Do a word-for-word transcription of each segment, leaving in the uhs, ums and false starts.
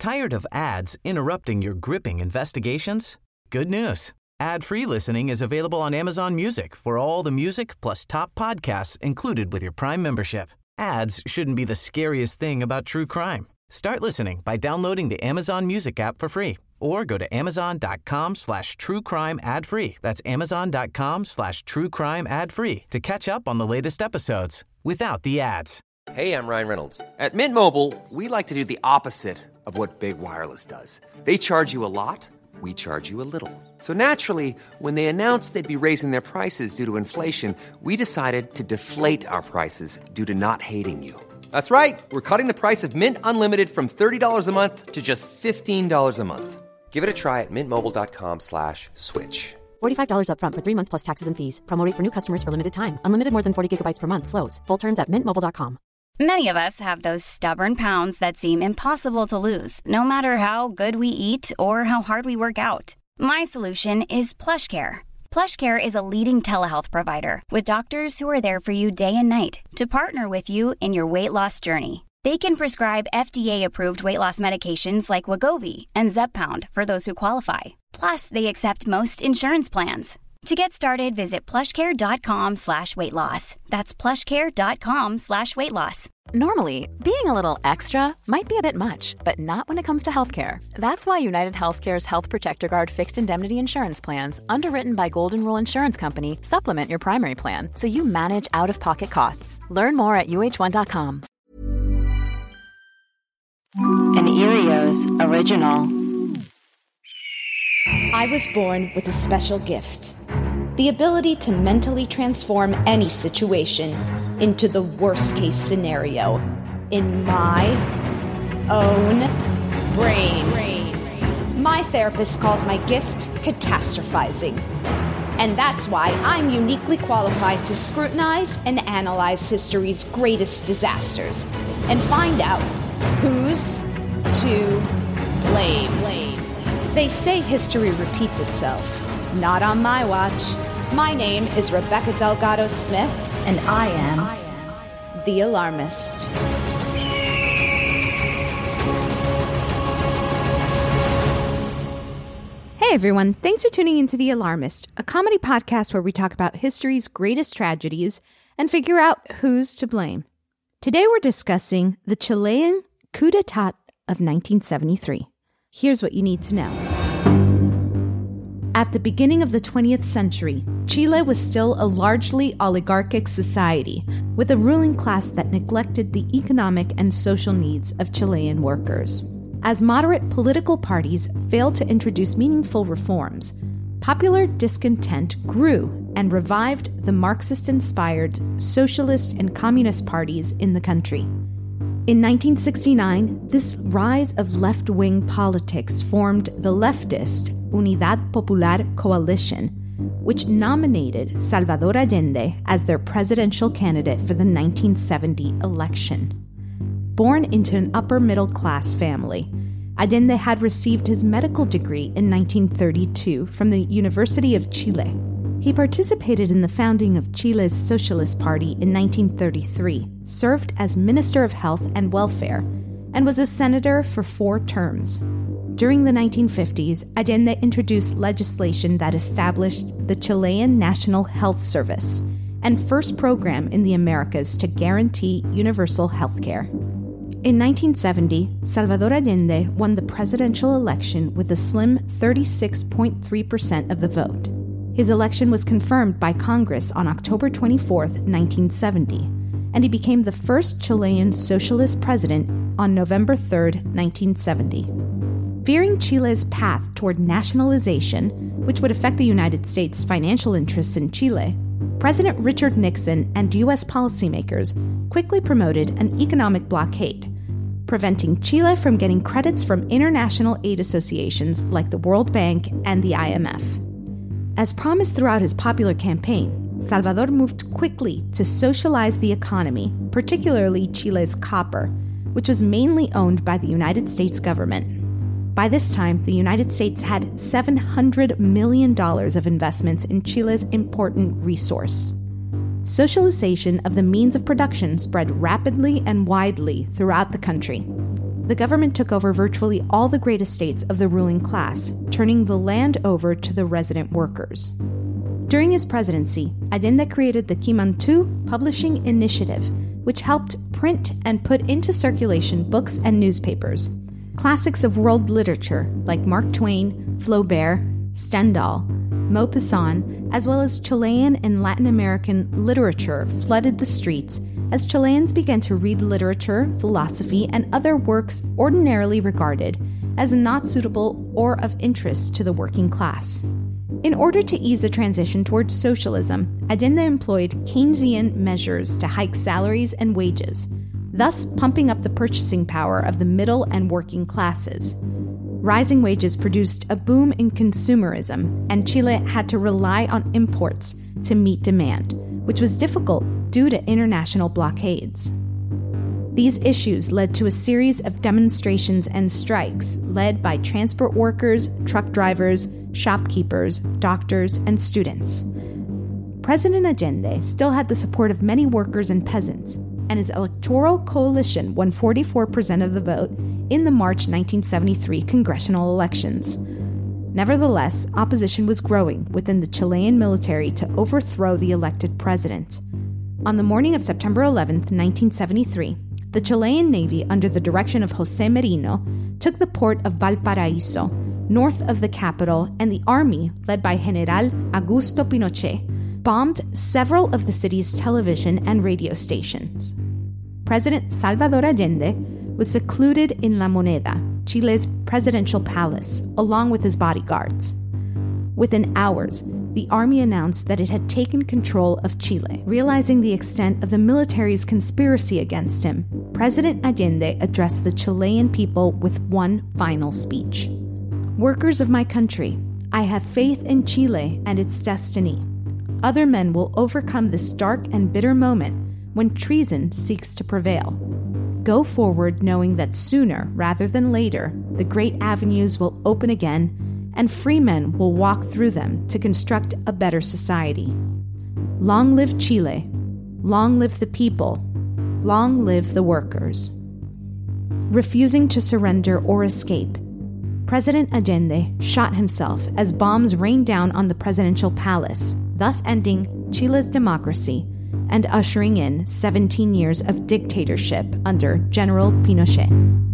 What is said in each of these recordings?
Tired of ads interrupting your gripping investigations? Good news. Ad-free listening is available on Amazon Music for all the music plus top podcasts included with your Prime membership. Ads shouldn't be the scariest thing about true crime. Start listening by downloading the Amazon Music app for free or go to amazon.com slash true crime ad free. That's amazon.com slash true crime ad free to catch up on the latest episodes without the ads. Hey, I'm Ryan Reynolds. At Mint Mobile, we like to do the opposite of what Big Wireless does. They charge you a lot. We charge you a little. So naturally, when they announced they'd be raising their prices due to inflation, we decided to deflate our prices due to not hating you. That's right. We're cutting the price of Mint Unlimited from thirty dollars a month to just fifteen dollars a month. Give it a try at mintmobile.com slash switch. forty-five dollars up front for three months plus taxes and fees. Promo rate for new customers for limited time. Unlimited more than forty gigabytes per month slows. Full terms at mint mobile dot com. Many of us have those stubborn pounds that seem impossible to lose, no matter how good we eat or how hard we work out. My solution is PlushCare. PlushCare is a leading telehealth provider with doctors who are there for you day and night to partner with you in your weight loss journey. They can prescribe F D A-approved weight loss medications like Wegovy and Zepbound for those who qualify. Plus, they accept most insurance plans. To get started, visit plushcare.com slash weight loss. That's plushcare.com slash weight loss. Normally, being a little extra might be a bit much, but not when it comes to healthcare. That's why United Healthcare's Health Protector Guard fixed indemnity insurance plans, underwritten by Golden Rule Insurance Company, supplement your primary plan so you manage out-of-pocket costs. Learn more at U H one dot com. An Erios original. I was born with a special gift. The ability to mentally transform any situation into the worst-case scenario in my own brain. My therapist calls my gift catastrophizing. And that's why I'm uniquely qualified to scrutinize and analyze history's greatest disasters and find out who's to blame. They say history repeats itself. Not on my watch. My name is Rebecca Delgado Smith, and I am the Alarmist. Hey everyone, thanks for tuning into The Alarmist, a comedy podcast where we talk about history's greatest tragedies and figure out who's to blame. Today we're discussing the Chilean coup d'etat of nineteen seventy-three. Here's what you need to know. At the beginning of the twentieth century, Chile was still a largely oligarchic society with a ruling class that neglected the economic and social needs of Chilean workers. As moderate political parties failed to introduce meaningful reforms, popular discontent grew and revived the Marxist-inspired socialist and communist parties in the country. In nineteen sixty-nine, this rise of left-wing politics formed the leftist Unidad Popular Coalition, which nominated Salvador Allende as their presidential candidate for the nineteen seventy election. Born into an upper-middle-class family, Allende had received his medical degree in nineteen thirty-two from the University of Chile. He participated in the founding of Chile's Socialist Party in nineteen thirty-three, served as Minister of Health and Welfare, and was a senator for four terms. During the nineteen fifties, Allende introduced legislation that established the Chilean National Health Service and first program in the Americas to guarantee universal health care. In nineteen seventy, Salvador Allende won the presidential election with a slim thirty-six point three percent of the vote. His election was confirmed by Congress on October twenty-fourth, nineteen seventy, and he became the first Chilean socialist president on November third, nineteen seventy. Fearing Chile's path toward nationalization, which would affect the United States' financial interests in Chile, President Richard Nixon and U S policymakers quickly promoted an economic blockade, preventing Chile from getting credits from international aid associations like the World Bank and the I M F. As promised throughout his popular campaign, Salvador moved quickly to socialize the economy, particularly Chile's copper, which was mainly owned by the United States government. By this time, the United States had seven hundred million dollars of investments in Chile's important resource. Socialization of the means of production spread rapidly and widely throughout the country. the government took over virtually all the great estates of the ruling class, turning the land over to the resident workers. During his presidency, Allende created the Quimantu Publishing Initiative, which helped print and put into circulation books and newspapers. Classics of world literature like Mark Twain, Flaubert, Stendhal, Maupassant, as well as Chilean and Latin American literature flooded the streets as Chileans began to read literature, philosophy, and other works ordinarily regarded as not suitable or of interest to the working class. In order to ease the transition towards socialism, Allende employed Keynesian measures to hike salaries and wages, thus pumping up the purchasing power of the middle and working classes. Rising wages produced a boom in consumerism, and Chile had to rely on imports to meet demand, which was difficult due to international blockades. These issues led to a series of demonstrations and strikes led by transport workers, truck drivers, shopkeepers, doctors, and students. President Allende still had the support of many workers and peasants, and his electoral coalition won forty-four percent of the vote in the March nineteen seventy-three congressional elections. Nevertheless, opposition was growing within the Chilean military to overthrow the elected president. On the morning of September eleventh, nineteen seventy-three, the Chilean Navy, under the direction of José Merino, took the port of Valparaíso, north of the capital, and the army, led by General Augusto Pinochet, bombed several of the city's television and radio stations. President Salvador Allende was secluded in La Moneda, Chile's presidential palace, along with his bodyguards. Within hours, the army announced that it had taken control of Chile. Realizing the extent of the military's conspiracy against him, President Allende addressed the Chilean people with one final speech. "Workers of my country, I have faith in Chile and its destiny. Other men will overcome this dark and bitter moment when treason seeks to prevail. Go forward knowing that sooner rather than later, the great avenues will open again and free men will walk through them to construct a better society. Long live Chile. Long live the people. Long live the workers." Refusing to surrender or escape, President Allende shot himself as bombs rained down on the presidential palace, thus ending Chile's democracy and ushering in seventeen years of dictatorship under General Pinochet.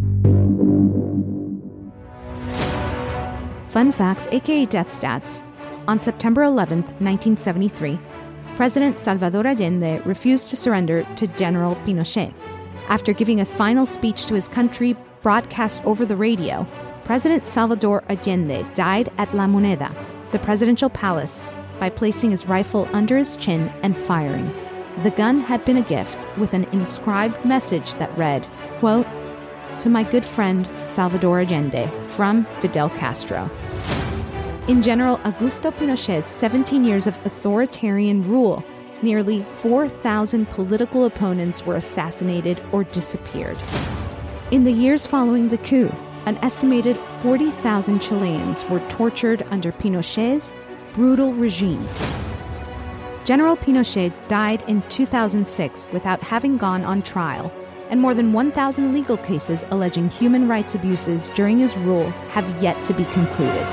Fun facts, aka death stats. On September eleventh, nineteen seventy-three, President Salvador Allende refused to surrender to General Pinochet. After giving a final speech to his country broadcast over the radio, President Salvador Allende died at La Moneda, the presidential palace, by placing his rifle under his chin and firing. The gun had been a gift with an inscribed message that read, quote, "To my good friend Salvador Allende, from Fidel Castro." In General Augusto Pinochet's seventeen years of authoritarian rule, nearly four thousand political opponents were assassinated or disappeared. In the years following the coup, an estimated forty thousand Chileans were tortured under Pinochet's brutal regime. General Pinochet died in two thousand six without having gone on trial, and more than one thousand legal cases alleging human rights abuses during his rule have yet to be concluded.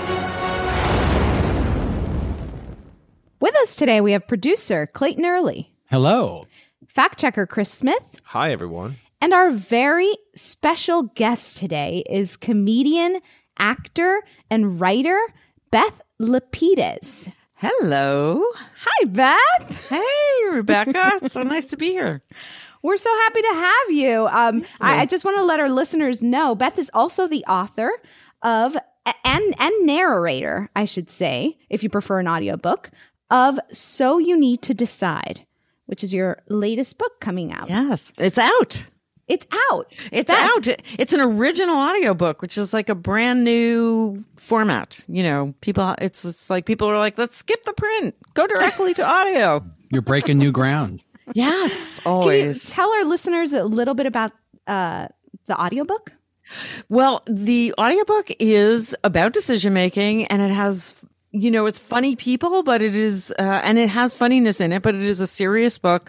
With us today, we have producer Clayton Early. Hello. Fact checker Chris Smith. Hi, everyone. And our very special guest today is comedian, actor, and writer Beth Lapidus. Hello. Hi, Beth. Hey, Rebecca. It's so nice to be here. We're so happy to have you. Um, I, I just want to let our listeners know, Beth is also the author of, and, and narrator, I should say, if you prefer an audiobook, of So You Need to Decide, which is your latest book coming out. Yes, it's out. It's out. It's Beth. out. It's an original audiobook, which is like a brand new format. You know, people, it's, it's like people are like, let's skip the print, go directly to audio. You're breaking new ground. Yes, always. Can you tell our listeners a little bit about uh, the audiobook? Well, the audiobook is about decision making, and it has, you know, it's funny people, but it is, uh, and it has funniness in it, but it is a serious book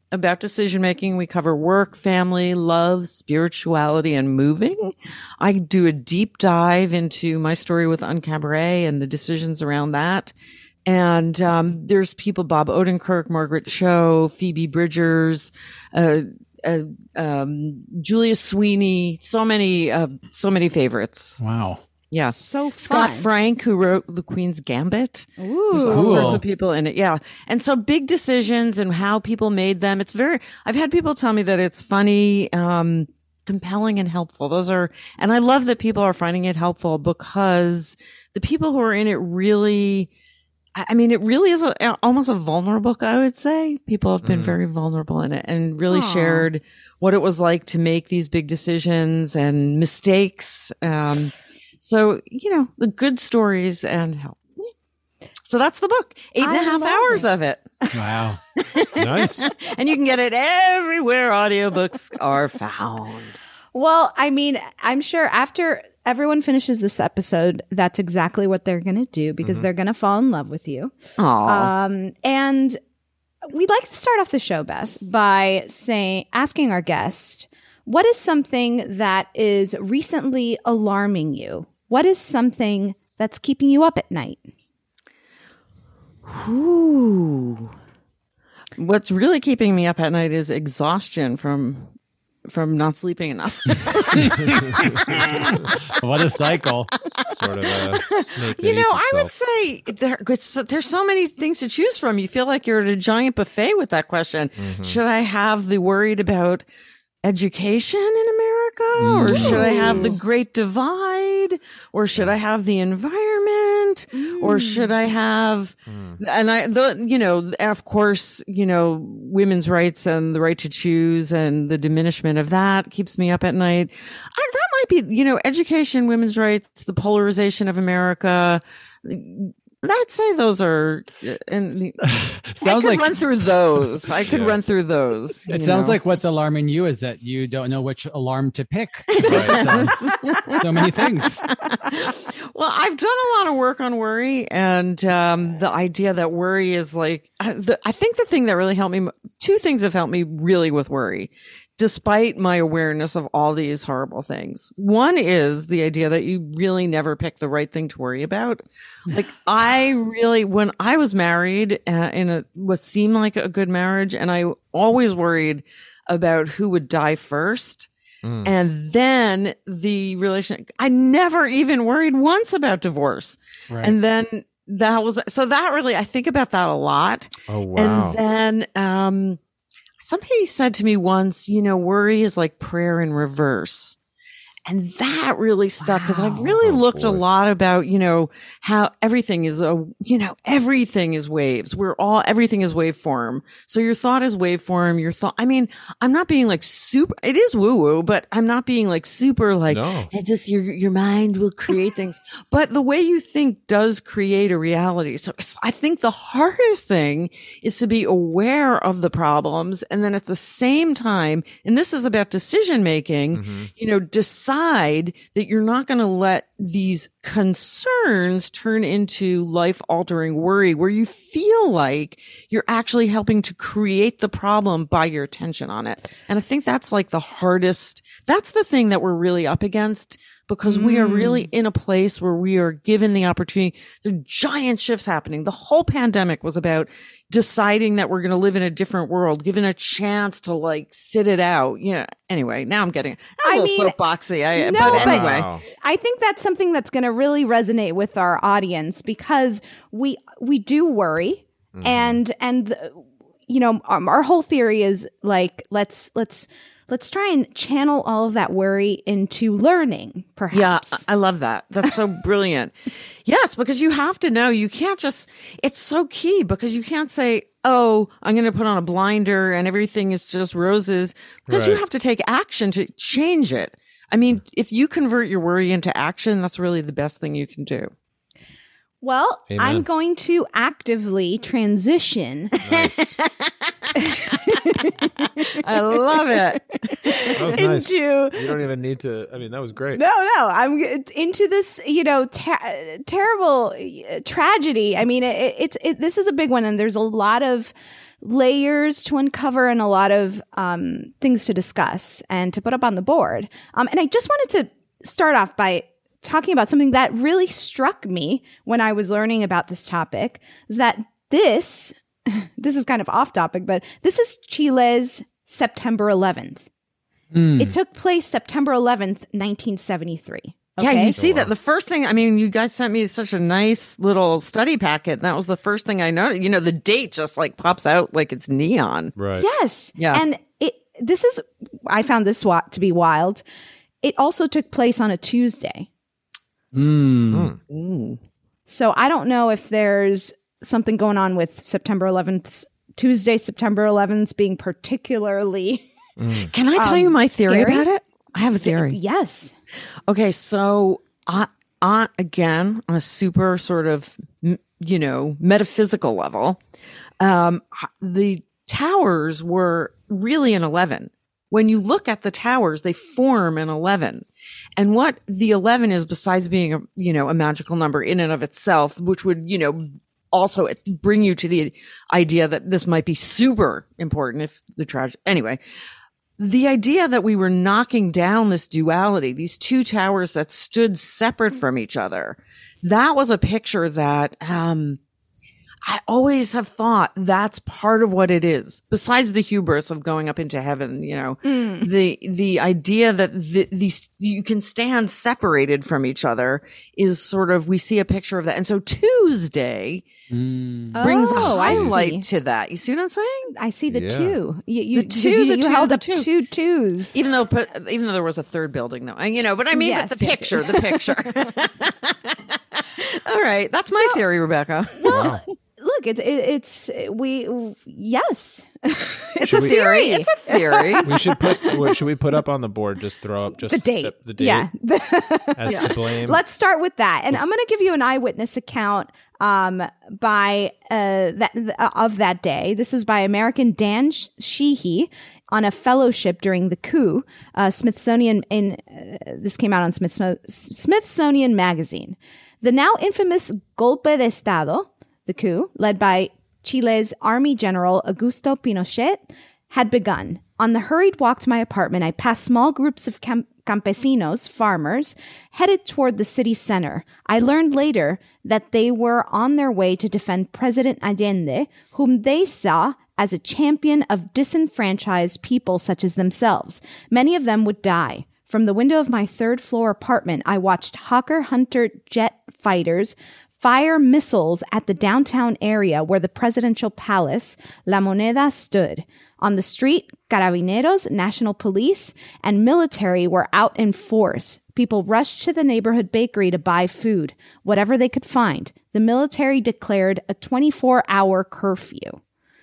about decision making. We cover work, family, love, spirituality, and moving. I do a deep dive into my story with Uncabaret and the decisions around that. And um, there's people, Bob Odenkirk, Margaret Cho, Phoebe Bridgers, uh, uh, um, Julia Sweeney, so many, uh, so many favorites. Wow. Yeah. So fun. Scott Frank, who wrote The Queen's Gambit. Ooh. There's all Cool. sorts of people in it. Yeah. And so big decisions and how people made them. It's very, I've had people tell me that it's funny, um, compelling and helpful. Those are, and I love that people are finding it helpful because the people who are in it really, I mean, it really is a, almost a vulnerable book, I would say. People have been mm. very vulnerable in it and really Aww. shared what it was like to make these big decisions and mistakes. Um, so, you know, the good stories and help. So that's the book. Eight and I a half hours it. of it. Wow. Nice. And you can get it everywhere audiobooks are found. Well, I mean, I'm sure after everyone finishes this episode, that's exactly what they're going to do because mm-hmm. they're going to fall in love with you. Aww. Um, and we'd like to start off the show, Beth, by saying, asking our guest, what is something that is recently alarming you? What is something that's keeping you up at night? Ooh. What's really keeping me up at night is exhaustion from from not sleeping enough. What a cycle. Sort of a snake that You know, eats I would itself. say there, it's, there's so many things to choose from. You feel like you're at a giant buffet with that question. Mm-hmm. Should I have the worried about education in America? Mm. Or should I have the Great Divide? Or should I have the environment? Mm. Or should I have, mm. and I, the, you know, of course, you know, women's rights and the right to choose and the diminishment of that keeps me up at night. I, that might be, you know, education, women's rights, the polarization of America. I'd say those are, and sounds I could like, run through those. I could Yeah. run through those. It you sounds know? like what's alarming you is that you don't know which alarm to pick. Right? so, so many things. Well, I've done a lot of work on worry, and um, the idea that worry is like, I, the, I think the thing that really helped me, two things have helped me really with worry, despite my awareness of all these horrible things. One is the idea that you really never pick the right thing to worry about. Like I really, when I was married uh, in a, what seemed like a good marriage, and I always worried about who would die first. Mm. And then the relation, I never even worried once about divorce. Right. And then that was, so that really, I think about that a lot. Oh, wow. And then, um, somebody said to me once, you know, worry is like prayer in reverse. And that really stuck because wow. I've really oh, looked boy. a lot about, you know, how everything is a, you know, everything is waves. We're all, everything is waveform. So your thought is waveform. Your thought, I mean, I'm not being like super, it is woo woo, but I'm not being like super like, no. it just your, your mind will create things. But the way you think does create a reality. So I think the hardest thing is to be aware of the problems. And then at the same time, and this is about decision making, mm-hmm. you know, decide that you're not going to let these concerns turn into life-altering worry where you feel like you're actually helping to create the problem by your attention on it. And I think that's like the hardest, that's the thing that we're really up against because mm. we are really in a place where we are given the opportunity. There are giant shifts happening. The whole pandemic was about deciding that we're going to live in a different world, given a chance to like sit it out. Yeah. You know, anyway, now I'm getting a little mean, soapboxy. I, no, but anyway, but I think that's something that's going to really resonate with our audience because we we do worry, mm-hmm. and and you know um, our whole theory is like let's let's. Let's try and channel all of that worry into learning, perhaps. Yeah, I love that. That's so brilliant. Yes, because you have to know. You can't just, it's so key because you can't say, oh, I'm going to put on a blinder and everything is just roses. Because right. you have to take action to change it. I mean, if you convert your worry into action, that's really the best thing you can do. Well, Amen. I'm going to actively transition. Nice. I love it. That was into, nice. You don't even need to. I mean, that was great. No, no. I'm into this, you know, ter- terrible uh, tragedy. I mean, it, it's it, this is a big one, and there's a lot of layers to uncover and a lot of um, things to discuss and to put up on the board. Um, and I just wanted to start off by talking about something that really struck me when I was learning about this topic, is that this, this is kind of off topic, but this is Chile's September eleventh. Mm. It took place September eleventh, nineteen seventy-three. Okay? Yeah, you see Oh, wow. that the first thing, I mean, you guys sent me such a nice little study packet. And that was the first thing I noticed. You know, the date just like pops out like it's neon. Right. Yes. Yeah. And it, this is, I found this wa- to be wild. It also took place on a Tuesday. Mm. Mm. So I don't know if there's something going on with September eleventh, Tuesday, September eleventh being particularly. Mm. Can I tell um, you my theory scary? about it? I have a theory. Yes. Okay, so I, I, again, on a super sort of, m- you know, metaphysical level, um, the towers were really an eleven. When you look at the towers, they form an eleven. And what the eleven is, besides being a, you know, a magical number in and of itself, which would, you know, also bring you to the idea that this might be super important if the tragedy, anyway. The idea that we were knocking down this duality, these two towers that stood separate from each other, that was a picture that um, I always have thought that's part of what it is. Besides the hubris of going up into heaven, you know, mm. the the idea that the, these you can stand separated from each other is sort of, we see a picture of that. And so Tuesday Mm. brings oh, a highlight to that. You see what I'm saying? I see the Yeah. two. You, you, The two, you, the you two, held the up two. two twos. Even though, even though there was a third building, though, and you know, but I mean, Yes, but the yes, picture, yes. the picture. All right, that's my So- theory, Rebecca. Wow. Look, it, it, it's we. Yes, It's Should a we- theory. It's a theory. We should put. What should we put up on the board? Just throw up just the date. sep- the date Yeah. as to blame. Let's start with that, and I'm going to give you an eyewitness account um, by uh, that uh, of that day. This was by American Dan Sheehy on a fellowship during the coup. Uh, Smithsonian in uh, this came out on Smith- Smithsonian Magazine. The now infamous Golpe de Estado, the coup, led by Chile's Army General Augusto Pinochet, had begun. On the hurried walk to my apartment, I passed small groups of camp- campesinos, farmers, headed toward the city center. I learned later that they were on their way to defend President Allende, whom they saw as a champion of disenfranchised people such as themselves. Many of them would die. From the window of my third floor apartment, I watched Hawker Hunter jet fighters fire missiles at the downtown area where the presidential palace, La Moneda, stood. On the street, carabineros, national police, and military were out in force. People rushed to the neighborhood bakery to buy food, whatever they could find. The military declared a twenty-four hour curfew.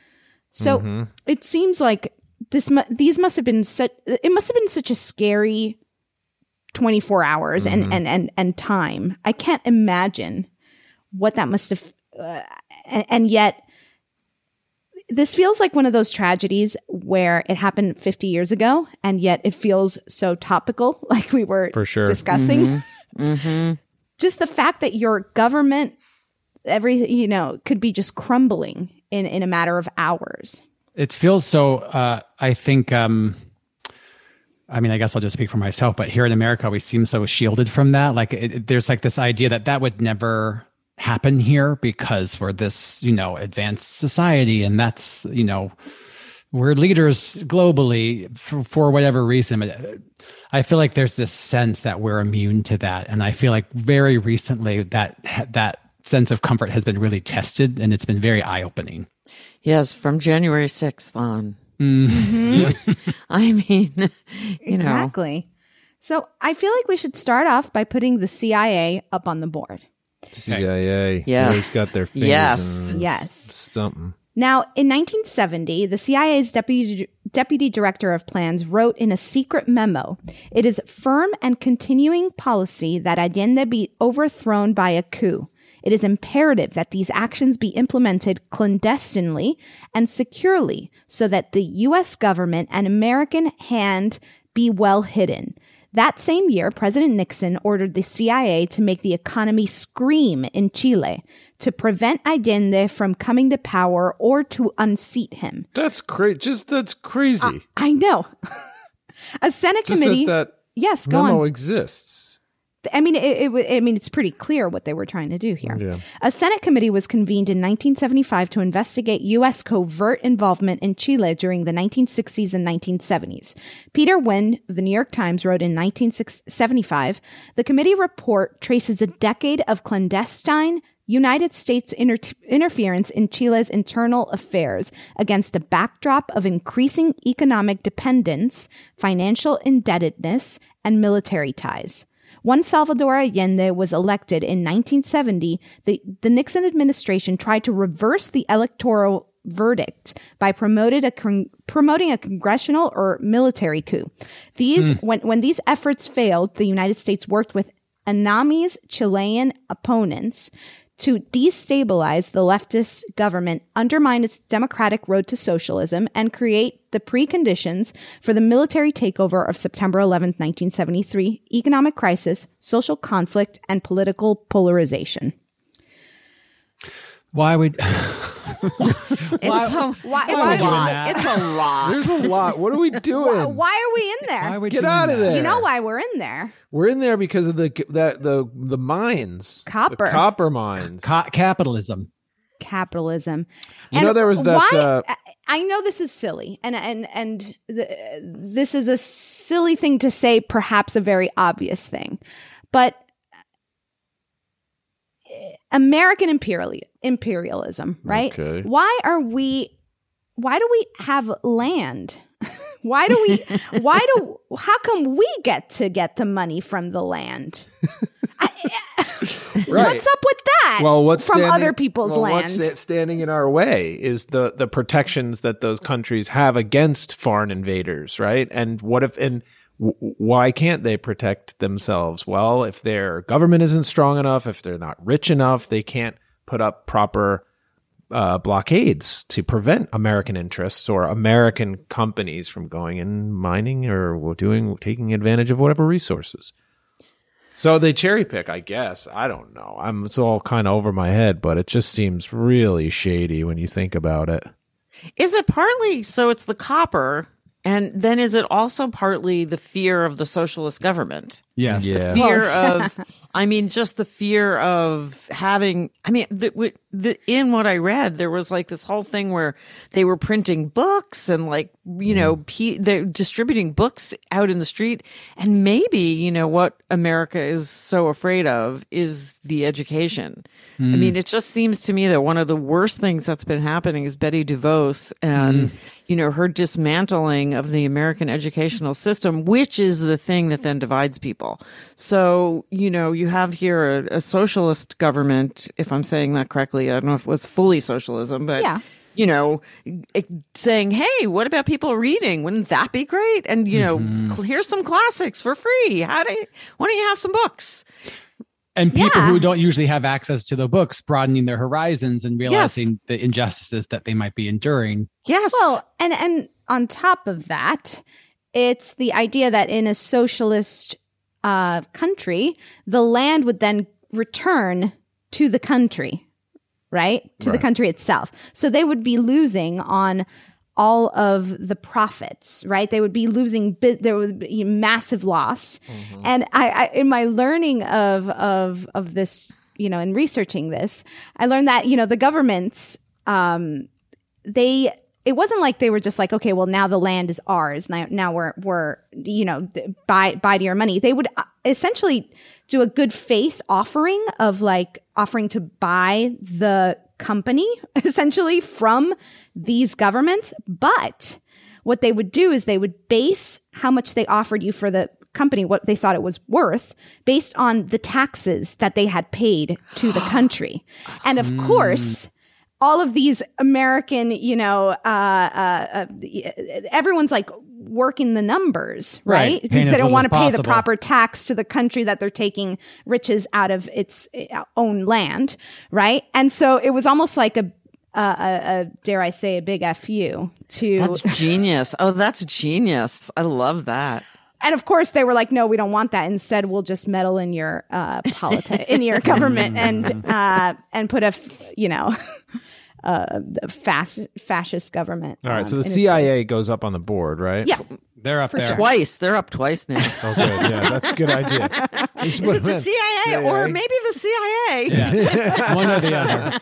So Mhm. it seems like this. Mu- these must have been such. It must have been such a scary twenty-four hours Mhm. and, and and and time. I can't imagine what that must have. Uh, and, and yet, this feels like one of those tragedies where it happened fifty years ago, and yet it feels so topical, like we were For sure. discussing. Mm-hmm. Just the fact that your government, every you know, could be just crumbling in in a matter of hours. It feels so, uh, I think, um, I mean, I guess I'll just speak for myself, but here in America, we seem so shielded from that. Like it, it- there's like this idea that that would never happen here because we're this, you know, advanced society. And that's, you know, we're leaders globally for, for whatever reason. But I feel like there's this sense that we're immune to that. And I feel like very recently that, that sense of comfort has been really tested, and it's been very eye-opening. Yes, from January sixth on. Mm-hmm. I mean, you know. Exactly. So I feel like we should start off by putting the C I A up on the board. C I A. Yes. Always got their fingers Yes. in Yes. something. Now, in nineteen seventy, the C I A's deputy, deputy director of plans wrote in a secret memo, "It is firm and continuing policy that Allende be overthrown by a coup. It is imperative that these actions be implemented clandestinely and securely so that the U S government and American hand be well hidden. That same year, President Nixon ordered the C I A to make the economy scream in Chile to prevent Allende from coming to power or to unseat him. That's crazy. Just that's crazy. Uh, I know. A Senate Just committee. that, that yes, go memo on. exists. I mean, it, it, I mean, it's pretty clear what they were trying to do here. Yeah. A Senate committee was convened in nineteen seventy-five to investigate U S covert involvement in Chile during the nineteen sixties and nineteen seventies. Peter Wynne of the New York Times wrote in nineteen seventy-five, the committee report traces a decade of clandestine United States inter- interference in Chile's internal affairs against a backdrop of increasing economic dependence, financial indebtedness, and military ties. Once Salvador Allende was elected in nineteen seventy, the, the Nixon administration tried to reverse the electoral verdict by promoted a con- promoting a congressional or military coup. These, mm. when, when these efforts failed, the United States worked with Anami's Chilean opponents to destabilize the leftist government, undermine its democratic road to socialism, and create the preconditions for the military takeover of September eleventh, nineteen seventy-three, economic crisis, social conflict, and political polarization. Why would... It's why, a, why, it's why a lot. It's a lot. There's a lot. What are we doing? Why, why are we in there? Why are we Get out of that? there. You know why we're in there. We're in there because of the that the the mines. Copper. The copper mines. Co- capitalism. Capitalism. You and know, there was that... Why, uh, I know this is silly, and and and the, this is a silly thing to say, perhaps a very obvious thing, but American imperial, imperialism, right? Okay. Why are we, why do we have land? Why do we, why do, how come we get to get the money from the land? I, right. What's up with that? Well, what's from standing, other people's well, land? What's standing in our way is the, the protections that those countries have against foreign invaders, right? And what if, and w- why can't they protect themselves? Well, if their government isn't strong enough, if they're not rich enough, they can't put up proper uh, blockades to prevent American interests or American companies from going and mining or doing taking advantage of whatever resources. So they cherry pick, I guess. I don't know. I'm it's all kind of over my head, but it just seems really shady when you think about it. Is it partly so it's the copper, and then is it also partly the fear of the socialist government? Yes. Yeah. The fear of, I mean, just the fear of having, I mean, the, the, in what I read, there was like this whole thing where they were printing books and like, you know, pe- they're distributing books out in the street. And maybe, you know, what America is so afraid of is the education. Mm. I mean, it just seems to me that one of the worst things that's been happening is Betty DeVos and, mm. you know, her dismantling of the American educational system, which is the thing that then divides people. So, you know, you have here a, a socialist government, if I'm saying that correctly. I don't know if it was fully socialism, but, yeah. you know, it, saying, hey, what about people reading? Wouldn't that be great? And, you know, mm-hmm. cl- here's some classics for free. How do you, why don't you have some books? And people yeah. who don't usually have access to the books, broadening their horizons and realizing yes. the injustices that they might be enduring. Yes. Well, and, and on top of that, it's the idea that in a socialist uh, country, the land would then return to the country, right? To right. the country itself. So they would be losing on all of the profits, right? They would be losing, there would be massive loss. Mm-hmm. And I, I, in my learning of, of, of this, you know, in researching this, I learned that, you know, the governments, um, they, it wasn't like they were just like, okay, well, now the land is ours. Now, now we're, we're, you know, buy, buy to your money. They would essentially do a good faith offering of like offering to buy the company essentially from these governments. But what they would do is they would base how much they offered you for the company, what they thought it was worth, based on the taxes that they had paid to the country. And of mm. course, all of these American, you know, uh, uh, uh, everyone's like working the numbers, right? right. Because they don't want to pay the proper tax to the country that they're taking riches out of its own land, right? And so it was almost like a, a, a, a dare I say, a big F U to. That's genius. Oh, that's genius. I love that. And of course, they were like, "No, we don't want that. Instead, we'll just meddle in your uh, politi- in your government and uh, and put a, f- you know, uh, fas- fascist government." All right, um, so the in its C I A place. goes up on the board, right? Yeah, They're up For there. sure. Twice. They're up twice now. Oh, good. Yeah, that's a good idea. Is it the C I A Yeah, or yeah. maybe the C I A? Yeah. One or the other.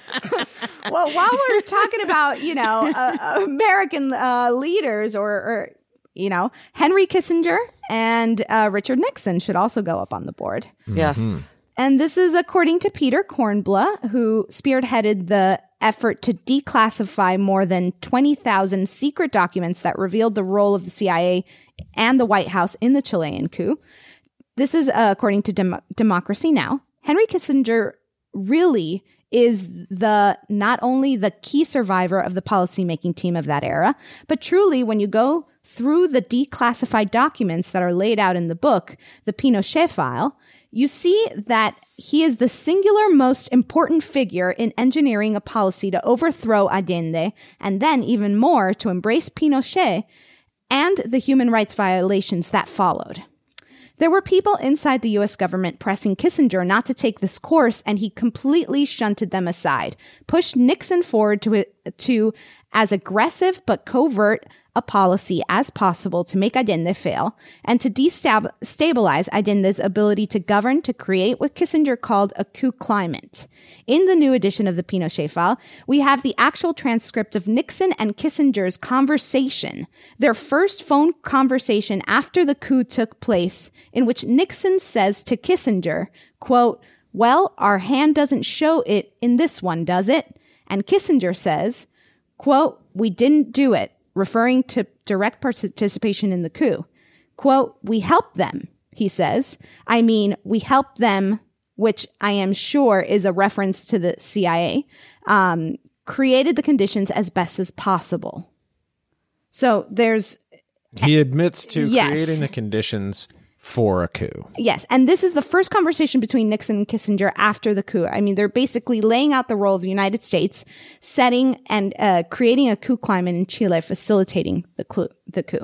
Well, while we're talking about, you know, uh, American uh, leaders or, or, you know, Henry Kissinger and uh, Richard Nixon should also go up on the board. Yes. And this is according to Peter Kornbluh, who spearheaded the effort to declassify more than twenty thousand secret documents that revealed the role of the C I A and the White House in the Chilean coup. This is uh, according to Dem- Democracy Now! Henry Kissinger really is the not only the key survivor of the policymaking team of that era, but truly when you go through the declassified documents that are laid out in the book, the Pinochet file, you see that he is the singular most important figure in engineering a policy to overthrow Allende, and then even more to embrace Pinochet and the human rights violations that followed. There were people inside the U S government pressing Kissinger not to take this course, and he completely shunted them aside, pushed Nixon forward to, to as aggressive but covert a policy as possible to make Allende fail, and to destabilize Allende's ability to govern, to create what Kissinger called a coup climate. In the new edition of the Pinochet file, we have the actual transcript of Nixon and Kissinger's conversation, their first phone conversation after the coup took place, in which Nixon says to Kissinger, quote, "Well, our hand doesn't show it in this one, does it?" And Kissinger says, quote, "We didn't do it," referring to direct participation in the coup. Quote, "We helped them," he says. I mean, we helped them, which I am sure is a reference to the C I A, um, created the conditions as best as possible. So there's... He admits to Yes. creating the conditions for a coup. Yes, and this is the first conversation between Nixon and Kissinger after the coup. I mean, they're basically laying out the role of the United States, setting and uh, creating a coup climate in Chile, facilitating the coup. The coup.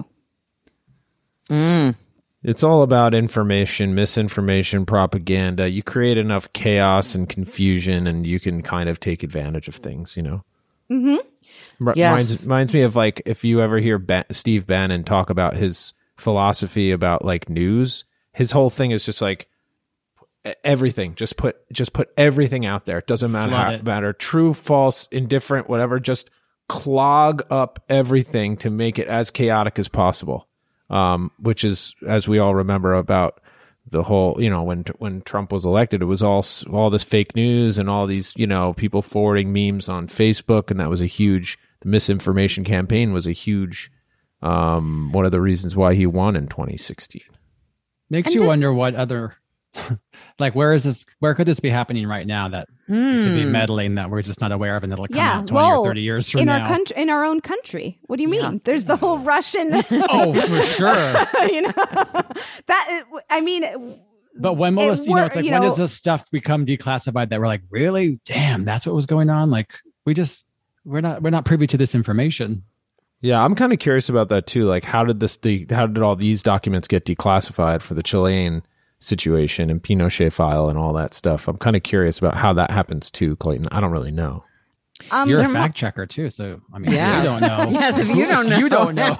Mm. It's all about information, misinformation, propaganda. You create enough chaos and confusion, and you can kind of take advantage of things, you know? Mm-hmm. R- Yes. Reminds, reminds me of, like, if you ever hear ba- Steve Bannon talk about his philosophy about, like, news, his whole thing is just like everything. Just put just put everything out there. It doesn't matter Flood how, it. matter true, false, indifferent, whatever. Just clog up everything to make it as chaotic as possible. Um, which is, as we all remember, about the whole, you know, when when Trump was elected, it was all all this fake news and all these, you know, people forwarding memes on Facebook, and that was a huge. The misinformation campaign was a huge. Um, one of the reasons why he won in twenty sixteen. Makes And you the- wonder what other, like, where is this? Where could this be happening right now that could be meddling that we're just not aware of, and it'll come Yeah, out twenty well, or thirty years from in now? our country, in our own country. What do you mean? There's the whole Russian. Oh, for sure. you know, that I mean, But when will It this, you know, wor- it's like, you when know- does this stuff become declassified that we're like, really? Damn, that's what was going on? Like, we just, we're not, we're not privy to this information. Yeah, I'm kind of curious about that too. Like, how did this? De- how did all these documents get declassified for the Chilean situation and Pinochet file and all that stuff? I'm kind of curious about how that happens too, Clayton. I don't really know. um, You're a there mu- fact checker too, so I mean, Yes. you don't know. Yes, if you don't know. you don't know.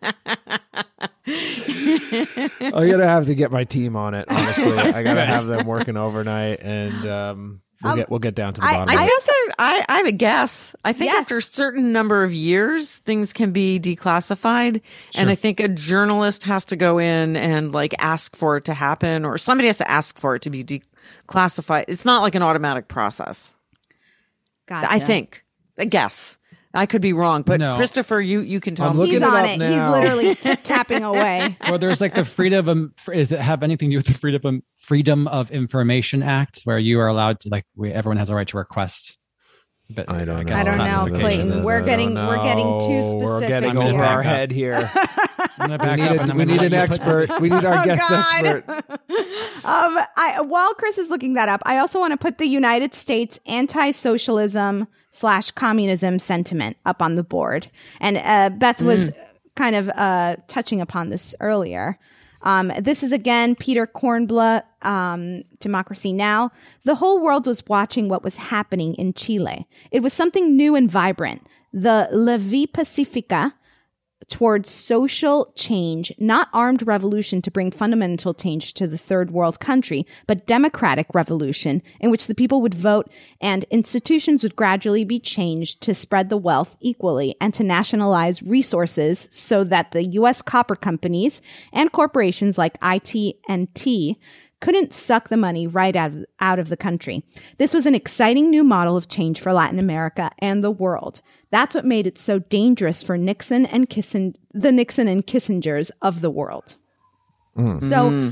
I'm gonna have to get my team on it. Honestly, I gotta have them working overnight, and um, we'll Um, get we'll get down to the I- bottom. I of it. think so. I, I have a guess. I think Yes. after a certain number of years, things can be declassified. And I think a journalist has to go in and like ask for it to happen, or somebody has to ask for it to be declassified. It's not like an automatic process. Gotcha. I think. A guess. I could be wrong, but No. Christopher, you, you can tell I'm me. looking He's it on up it. now. He's literally tip tapping away. Or there's like the freedom of, does it have anything to do with the freedom Freedom of Information Act, where you are allowed to, like, we, everyone has a right to request. But I don't know. guess I don't know, classification Clayton. is- We're I getting- don't we're getting too know. We're specific getting here. over our Back up. head here. I'm gonna we back need, up a, and I'm we gonna need let an you put some- expert. We need our Oh, guest God. expert. Um, I, while Chris is looking that up, I also want to put the United States anti-socialism slash communism sentiment up on the board. And uh, Beth was kind of uh, touching upon this earlier. Um, this is again Peter Kornbluh, um, Democracy Now! The whole world was watching what was happening in Chile. It was something new and vibrant. The La Vie Pacifica towards social change, not armed revolution to bring fundamental change to the third world country, but democratic revolution in which the people would vote and institutions would gradually be changed to spread the wealth equally and to nationalize resources so that the U S copper companies and corporations like I T and T couldn't suck the money right out of, out of the country. This was an exciting new model of change for Latin America and the world. That's what made it so dangerous for Nixon and Kissinger, the Nixon and Kissingers of the world. Mm. So mm.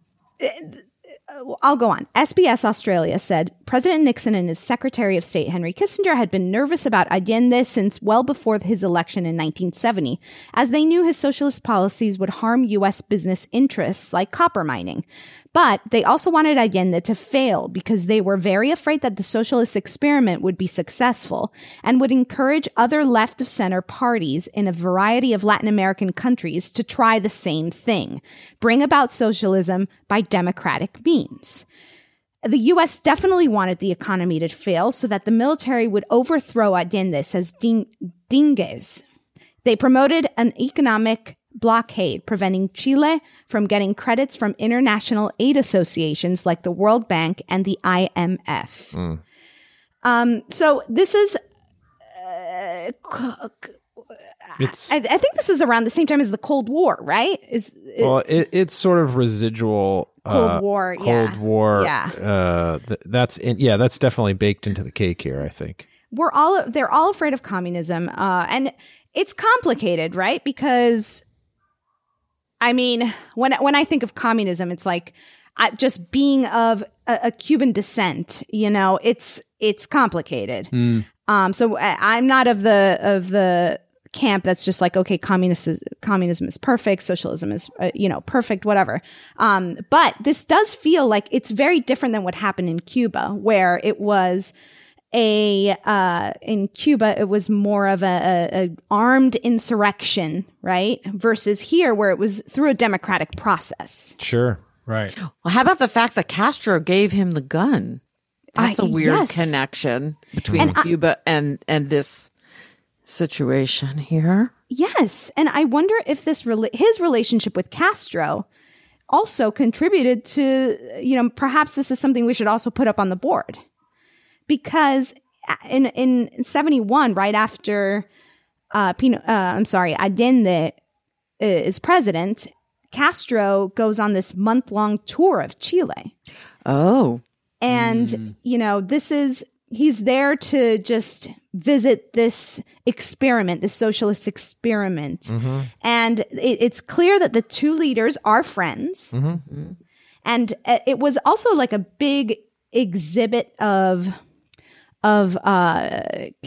I'll go on. S B S Australia said President Nixon and his Secretary of State Henry Kissinger had been nervous about Allende since well before his election in nineteen seventy, as they knew his socialist policies would harm U S business interests like copper mining. But they also wanted Allende to fail because they were very afraid that the socialist experiment would be successful and would encourage other left-of-center parties in a variety of Latin American countries to try the same thing, bring about socialism by democratic means. The U S definitely wanted the economy to fail so that the military would overthrow Allende, says Dinguez. They promoted an economic blockade, preventing Chile from getting credits from international aid associations like the World Bank and the I M F. Mm. Um, so this is, uh, it's, I, I think this is around the same time as the Cold War, right? Is it, well, it, it's sort of residual Cold uh, War, Cold yeah, War. yeah. Uh, th- that's in, yeah, that's definitely baked into the cake here, I think. We're all they're all afraid of communism, uh, and it's complicated, right? Because I mean, when when I think of communism, it's like I, just being of a, a Cuban descent. You know, it's it's complicated. Mm. Um, so I, I'm not of the of the camp that's just like, okay, communist is, communism is perfect, socialism is uh, you know perfect, whatever. Um, but this does feel like it's very different than what happened in Cuba, where it was a uh in Cuba it was more of a, a, a armed insurrection, right, versus here where it was through a democratic process. Sure. Right. Well, how about the fact that Castro gave him the gun? That's I, a weird yes. connection between and Cuba I, and and this situation here. Yes, and I wonder if this rela- his relationship with Castro also contributed to, you know, perhaps this is something we should also put up on the board. Because in in seventy-one, right after uh, Pino, uh, I'm sorry, Allende is president, Castro goes on this month-long tour of Chile. Oh. And, mm. you know, this is, he's there to just visit this experiment, this socialist experiment. Mm-hmm. And it, it's clear that the two leaders are friends. Mm-hmm. And it was also like a big exhibit of... of uh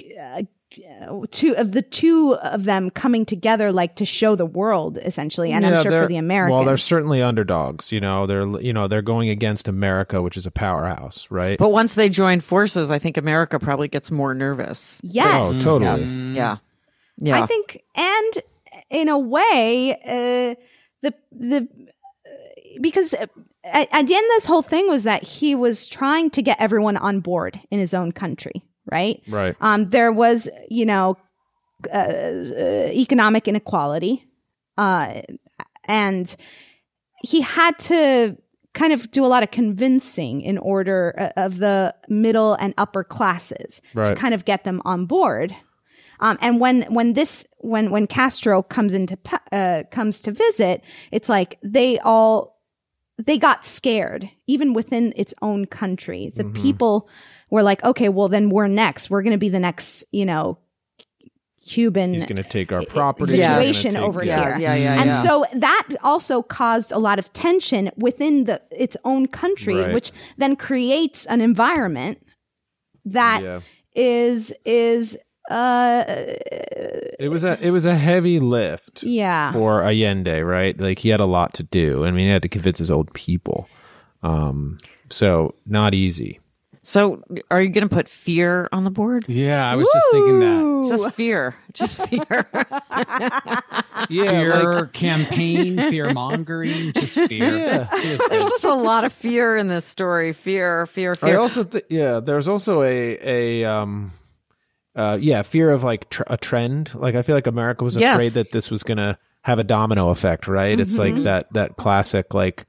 two of the two of them coming together, like to show the world essentially, and yeah, I'm sure for the Americans. Well, they're certainly underdogs, you know, they're you know, they're going against America, which is a powerhouse, right? But once they join forces, I think America probably gets more nervous. Yes. Oh, totally. Yes. Yeah. Yeah. I think, and in a way, uh the the because Allende's whole thing was that he was trying to get everyone on board in his own country, right? Right. Um, there was, you know, uh, uh, economic inequality, uh, and he had to kind of do a lot of convincing in order uh, of the middle and upper classes right. to kind of get them on board. Um, and when when this when when Castro comes into uh, comes to visit, it's like they all. They got scared, even within its own country. The mm-hmm. people were like, okay, well, then we're next. We're going to be the next, you know, Cuban He's going to take our property situation take, over yeah, here. Yeah, yeah, and yeah. so that also caused a lot of tension within the its own country, right. which then creates an environment that yeah. is is uh it was a it was a heavy lift yeah for Allende, right? Like he had a lot to do. I mean, he had to convince his old people, um so not easy. So, are you going to put fear on the board? Yeah, I was just thinking that. Just fear. Just fear. Yeah, fear like, campaign, fear mongering, just fear. Yeah. There's just a lot of fear in this story. Fear, fear, fear. I also, th- yeah, there's also a a um, uh, yeah, fear of like tr- a trend. Like I feel like America was Yes. afraid that this was gonna have a domino effect, right? Mm-hmm. It's like that that classic like.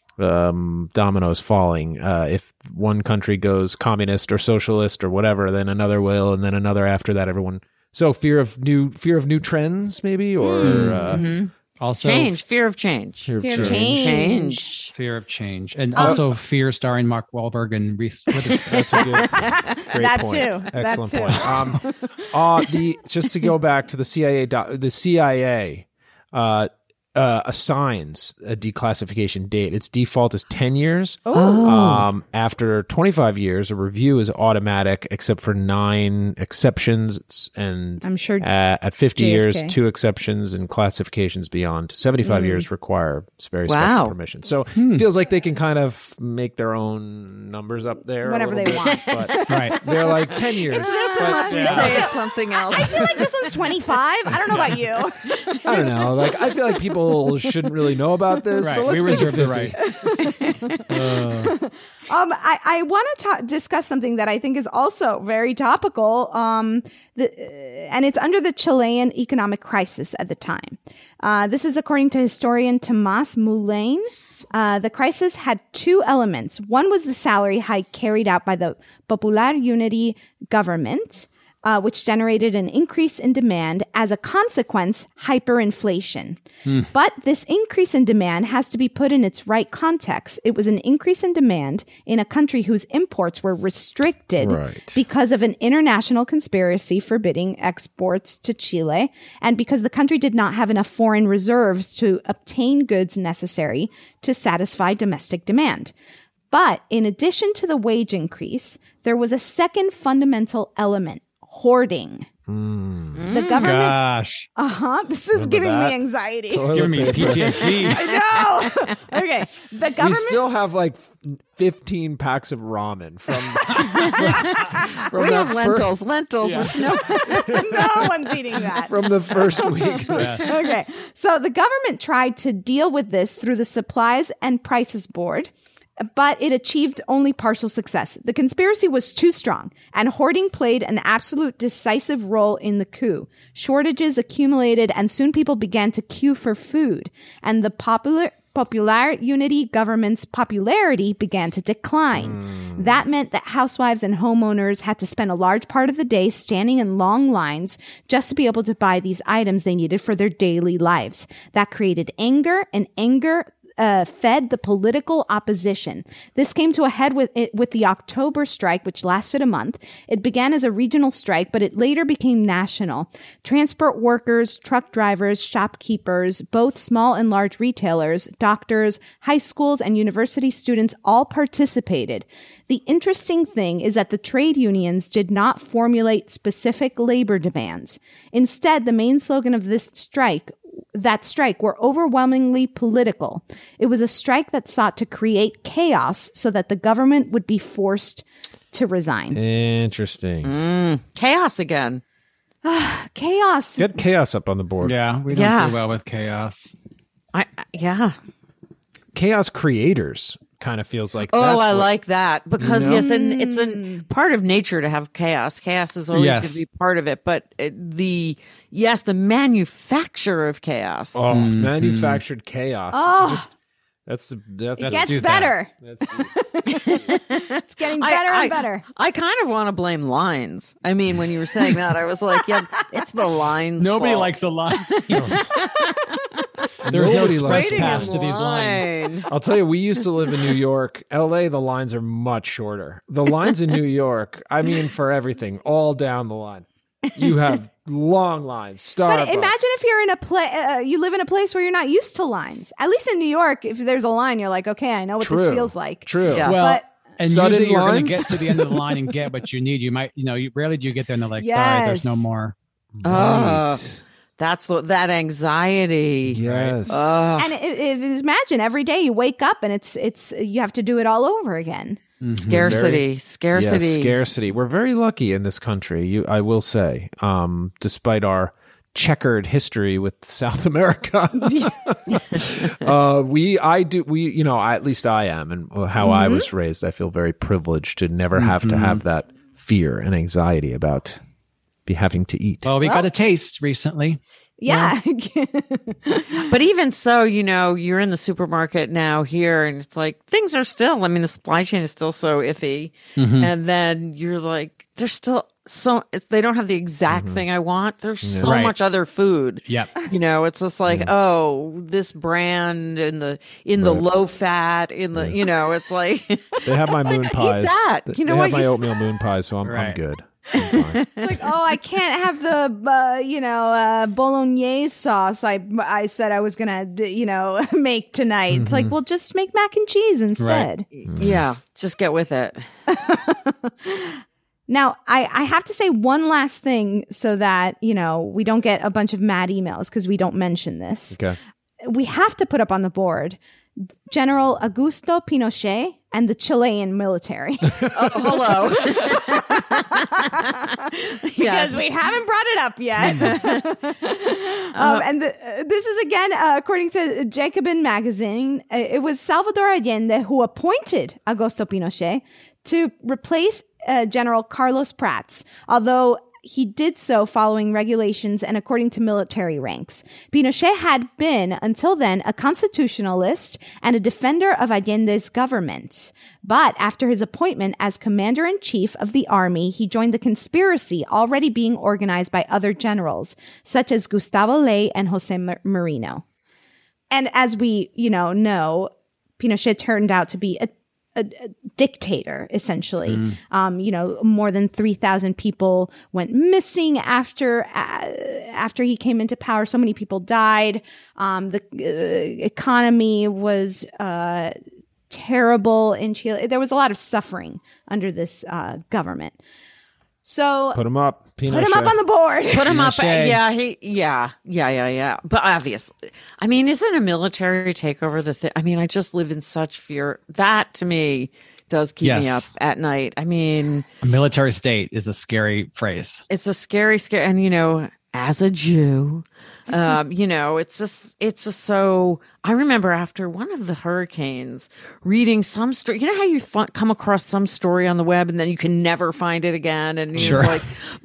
Um, dominoes falling. Uh, if one country goes communist or socialist or whatever, then another will, and then another after that. Everyone. So fear of new fear of new trends, maybe, or mm, uh, mm-hmm. also change. Fear of change. Fear of Fear change. of change. Change. Fear of change, and also fear starring Mark Wahlberg and Reese Witherspoon. That's a good, great That point. too. That Excellent too. point. Um, uh, the just to go back to the C I A. Do- the C I A. Uh, Uh, assigns a declassification date. Its default is ten years. Oh. Um, after twenty-five years, a review is automatic, except for nine exceptions. And I'm sure uh, at fifty J F K. years, two exceptions and classifications beyond seventy-five mm. years require very Wow. special permission. So hmm. it feels like they can kind of make their own numbers up there whenever they bit, want. But right. They're like ten years. It's this but, unless we yeah. say it's something else. I feel like this one's twenty-five. I don't know about you. I don't know. Like I feel like people shouldn't really know about this. Right. So let's we make reserve it the right. uh. Um, I, I want to ta- discuss something that I think is also very topical, um, the, uh, and it's under the Chilean economic crisis at the time. Uh, this is according to historian Tomás Moulin. Uh, the crisis had two elements. One was the salary hike carried out by the Popular Unity government, Uh, which generated an increase in demand, as a consequence, hyperinflation. Mm. But this increase in demand has to be put in its right context. It was an increase in demand in a country whose imports were restricted right. because of an international conspiracy forbidding exports to Chile, and because the country did not have enough foreign reserves to obtain goods necessary to satisfy domestic demand. But in addition to the wage increase, there was a second fundamental element: hoarding. Mm. The government. Gosh. Uh huh. This is Remember giving that? me anxiety. Giving me P T S D. I know. Okay. The government. We still have like fifteen packs of ramen from. from we that have fir- lentils, lentils, Yeah. which no, no one's eating that. from the first week. Yeah. Okay. So the government tried to deal with this through the Supplies and Prices Board, but it achieved only partial success. The conspiracy was too strong, and hoarding played an absolute decisive role in the coup. Shortages accumulated, and soon people began to queue for food, and the popular Popular Unity government's popularity began to decline. Mm. That meant that housewives and homeowners had to spend a large part of the day standing in long lines just to be able to buy these items they needed for their daily lives. That created anger, and anger Uh, fed the political opposition. This came to a head with it, with the October strike, which lasted a month. It began as a regional strike, but it later became national. Transport workers, truck drivers, shopkeepers, both small and large retailers, doctors, high schools, and university students all participated. The interesting thing is that the trade unions did not formulate specific labor demands. Instead, the main slogan of this strike that strike were overwhelmingly political. It was a strike that sought to create chaos so that the government would be forced to resign. Interesting. Mm, chaos again. Chaos. Get chaos up on the board. Yeah, we don't Yeah. do well with chaos. I, I yeah. Chaos creators kind of feels like. Oh, that's I what- like that because You know? yes, and it's a part of nature to have chaos. Chaos is always Yes. going to be part of it, but it, the yes, the manufacture of chaos. Oh, Mm-hmm. manufactured chaos. Oh. Just, that's the that's It Let's gets do better. That's deep. It's getting I- better I, and better. I kind of want to blame lines. I mean, when you were saying that, I was like, yeah, it's the lines. Nobody fault. likes a line. There's no Nobody express likes Waiting pass in to these lines. line. I'll tell you, we used to live in New York. L A, the lines are much shorter. The lines in New York, I mean, for everything, all down the line. You have long lines. Starbucks. But imagine if you're in a place, uh, you live in a place where you're not used to lines. At least in New York, if there's a line, you're like, okay, I know what this True. feels like. True. Yeah. Well, But and Sudden usually you're going lines? to get to the end of the line and get what you need. You might, you know, you rarely do you get there and they're like, sorry, there's no Yes. more. Oh, Right. that's the, that anxiety. Yes. Ugh. and it, it, imagine every day you wake up and it's it's you have to do it all over again. Mm-hmm. Scarcity, very, scarcity, yeah, scarcity. We're very lucky in this country. You, I will say, um, despite our checkered history with South America, uh, we, I do, we, you know, I, at least I am, and how mm-hmm. I was raised, I feel very privileged to never mm-hmm. have to have that fear and anxiety about be having to eat. Well, we well, got a taste recently. Yeah. But even so, you know, you're in the supermarket now here and it's like things are still, I mean, the supply chain is still so iffy. Mm-hmm. And then you're like, there's still so, they don't have the exact mm-hmm. thing I want. There's yeah. so right. much other food. Yep. You know, it's just like, mm-hmm. oh, this brand in the, in the right. low fat, in the, yeah. you know, it's like. They have my moon like, pies. Eat that. They, you know they what? have my oatmeal moon pies, so I'm, right. I'm good. It's like, oh, I can't have the, uh, you know, uh, bolognese sauce. I I said I was gonna, you know, make tonight. Mm-hmm. It's like, well, just make mac and cheese instead. Right. Mm-hmm. Yeah, just get with it. Now, I, I have to say one last thing so that, you know, we don't get a bunch of mad emails because we don't mention this. Okay. We have to put up on the board General Augusto Pinochet and the Chilean military. Oh, hello. Because yes. we haven't brought it up yet. um, and the, uh, this is, again, uh, according to Jacobin magazine, uh, it was Salvador Allende who appointed Augusto Pinochet to replace uh, General Carlos Prats, although he did so following regulations and according to military ranks. Pinochet had been, until then, a constitutionalist and a defender of Allende's government. But after his appointment as commander-in-chief of the army, he joined the conspiracy already being organized by other generals, such as Gustavo Ley and Jose Merino. And as we, you know, know, Pinochet turned out to be a A, a dictator, essentially. Mm. Um, you know, more than three thousand people went missing after uh, after he came into power. So many people died. Um, the uh, economy was uh, terrible in Chile. There was a lot of suffering under this uh, government. So put him up. Pinochet. Put him up on the board. Put him up. Yeah, he, yeah, yeah, yeah, yeah. But obviously, I mean, isn't a military takeover the thing? I mean, I just live in such fear. That to me does keep yes. me up at night. I mean, a military state is a scary phrase. It's a scary, scary, and you know, as a Jew, um, you know, it's just, it's just so. I remember after one of the hurricanes, reading some story. You know how you f- come across some story on the web and then you can never find it again, and you're sure. like,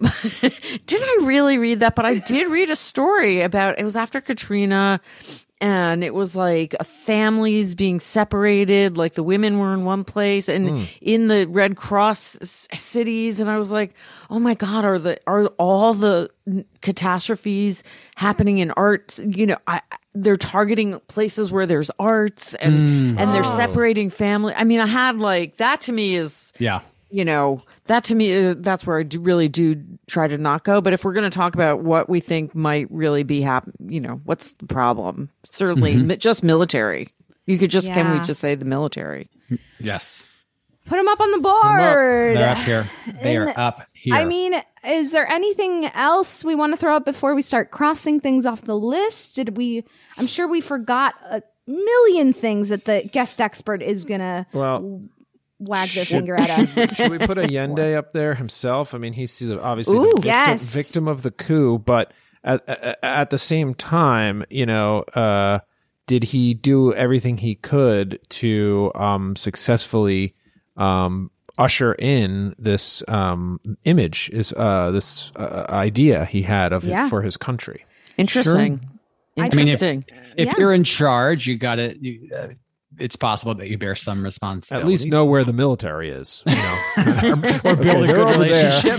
did I really read that? But I did read a story about. It was after Katrina. And it was like families being separated, like the women were in one place and mm. in the Red Cross s- cities. And I was like, oh my God, are the are all the catastrophes happening in art? You know, I, they're targeting places where there's arts and, mm. and they're oh. separating family. I mean, I had like, that to me is, yeah. you know, that to me, uh, that's where I do really do try to not go. But if we're going to talk about what we think might really be happening, you know, what's the problem? Certainly mm-hmm. mi- just military. You could just, yeah. can we just say the military? Yes. Put them up on the board. They're up here. They and, are up here. I mean, is there anything else we want to throw up before we start crossing things off the list? Did we, I'm sure we forgot a million things that the guest expert is going to well, wag their should, finger at us. Should we put Allende up there himself? I mean, he's obviously Ooh, the victim, yes. victim of the coup, but at, at, at the same time, you know, uh, did he do everything he could to um, successfully um, usher in this um, image, is uh, this uh, idea he had of yeah. it for his country? Interesting. Sure. Interesting. I mean, if, if yeah. you're in charge, you got to. Uh, it's possible that you bear some responsibility. At least know where the military is, you know, or, or build okay, a good relationship.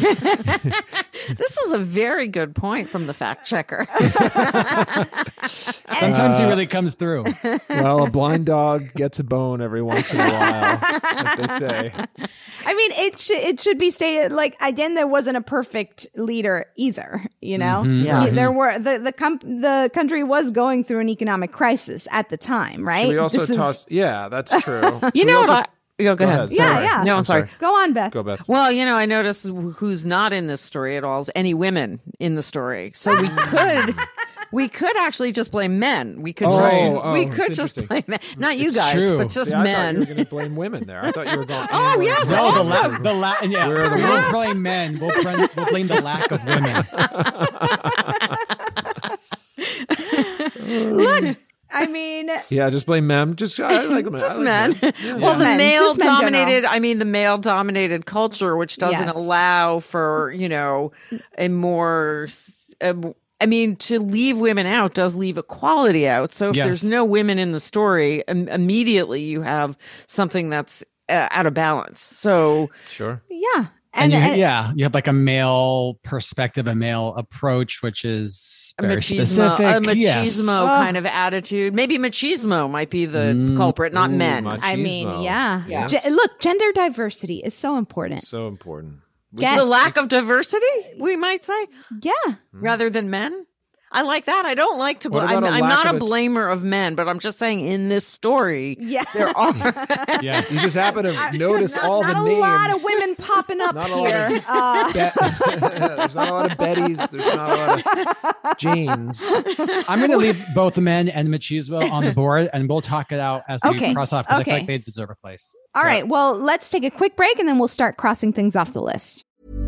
This is a very good point from the fact checker. Sometimes uh, he really comes through. Well, a blind dog gets a bone every once in a while, like they say. I mean, it should it should be stated, like, Allende wasn't a perfect leader either. You know, mm-hmm. yeah, there were the the com- the country was going through an economic crisis at the time, right? So we also this toss. Is... Yeah, that's true. You so know also... what? I- Go, go, go ahead. ahead. Yeah, sorry. yeah. No, I'm, I'm sorry. sorry. Go on, Beth. Go, Beth. Well, you know, I noticed who's not in this story at all is any women in the story. So we could, We could actually just blame men. We could Oh, just oh, we it's could just interesting. blame men. Not you It's guys, true. but just See, I thought you men. were going to blame women there. I thought you were going. Oh, and yes, blame No, the, awesome. la- the la- yeah, Where are the we women? won't blame men. We'll, blame, we'll blame the lack of women. Look, I mean, Yeah, just blame men. Just I like them. Just I like men. men. Yeah. Well, Just the men. male Just men general. dominated, I mean, the male dominated culture, which doesn't Yes. allow for, you know, a more, a, I mean, to leave women out does leave equality out. So if Yes. there's no women in the story, im- immediately you have something that's uh, out of balance. So, Sure. yeah. And, And, you, and- yeah, you have like a male perspective, a male approach, which is a very machismo, specific. a machismo Yes. kind of attitude. Maybe machismo might be the Mm. culprit, not Ooh, men. machismo. I mean, yeah. Yes. Ge- look, gender diversity is so important. So important. We Get- The lack of diversity, we might say, Yeah. rather than men. I like that. I don't like to. Bl- What I'm, about a I'm lack not of a a- blamer of men, but I'm just saying in this story, Yeah. there are. Yes. You just happen to notice all Not the a names. lot of women popping up Not a lot here. of- Uh, Be- There's not a lot of Bettys. There's not a lot of Janes. I'm going to leave both men and machismo on the board, and we'll talk it out as we Okay. cross off, because I Okay. feel like they deserve a place. all right. Well, let's take a quick break and then we'll start crossing things off the list.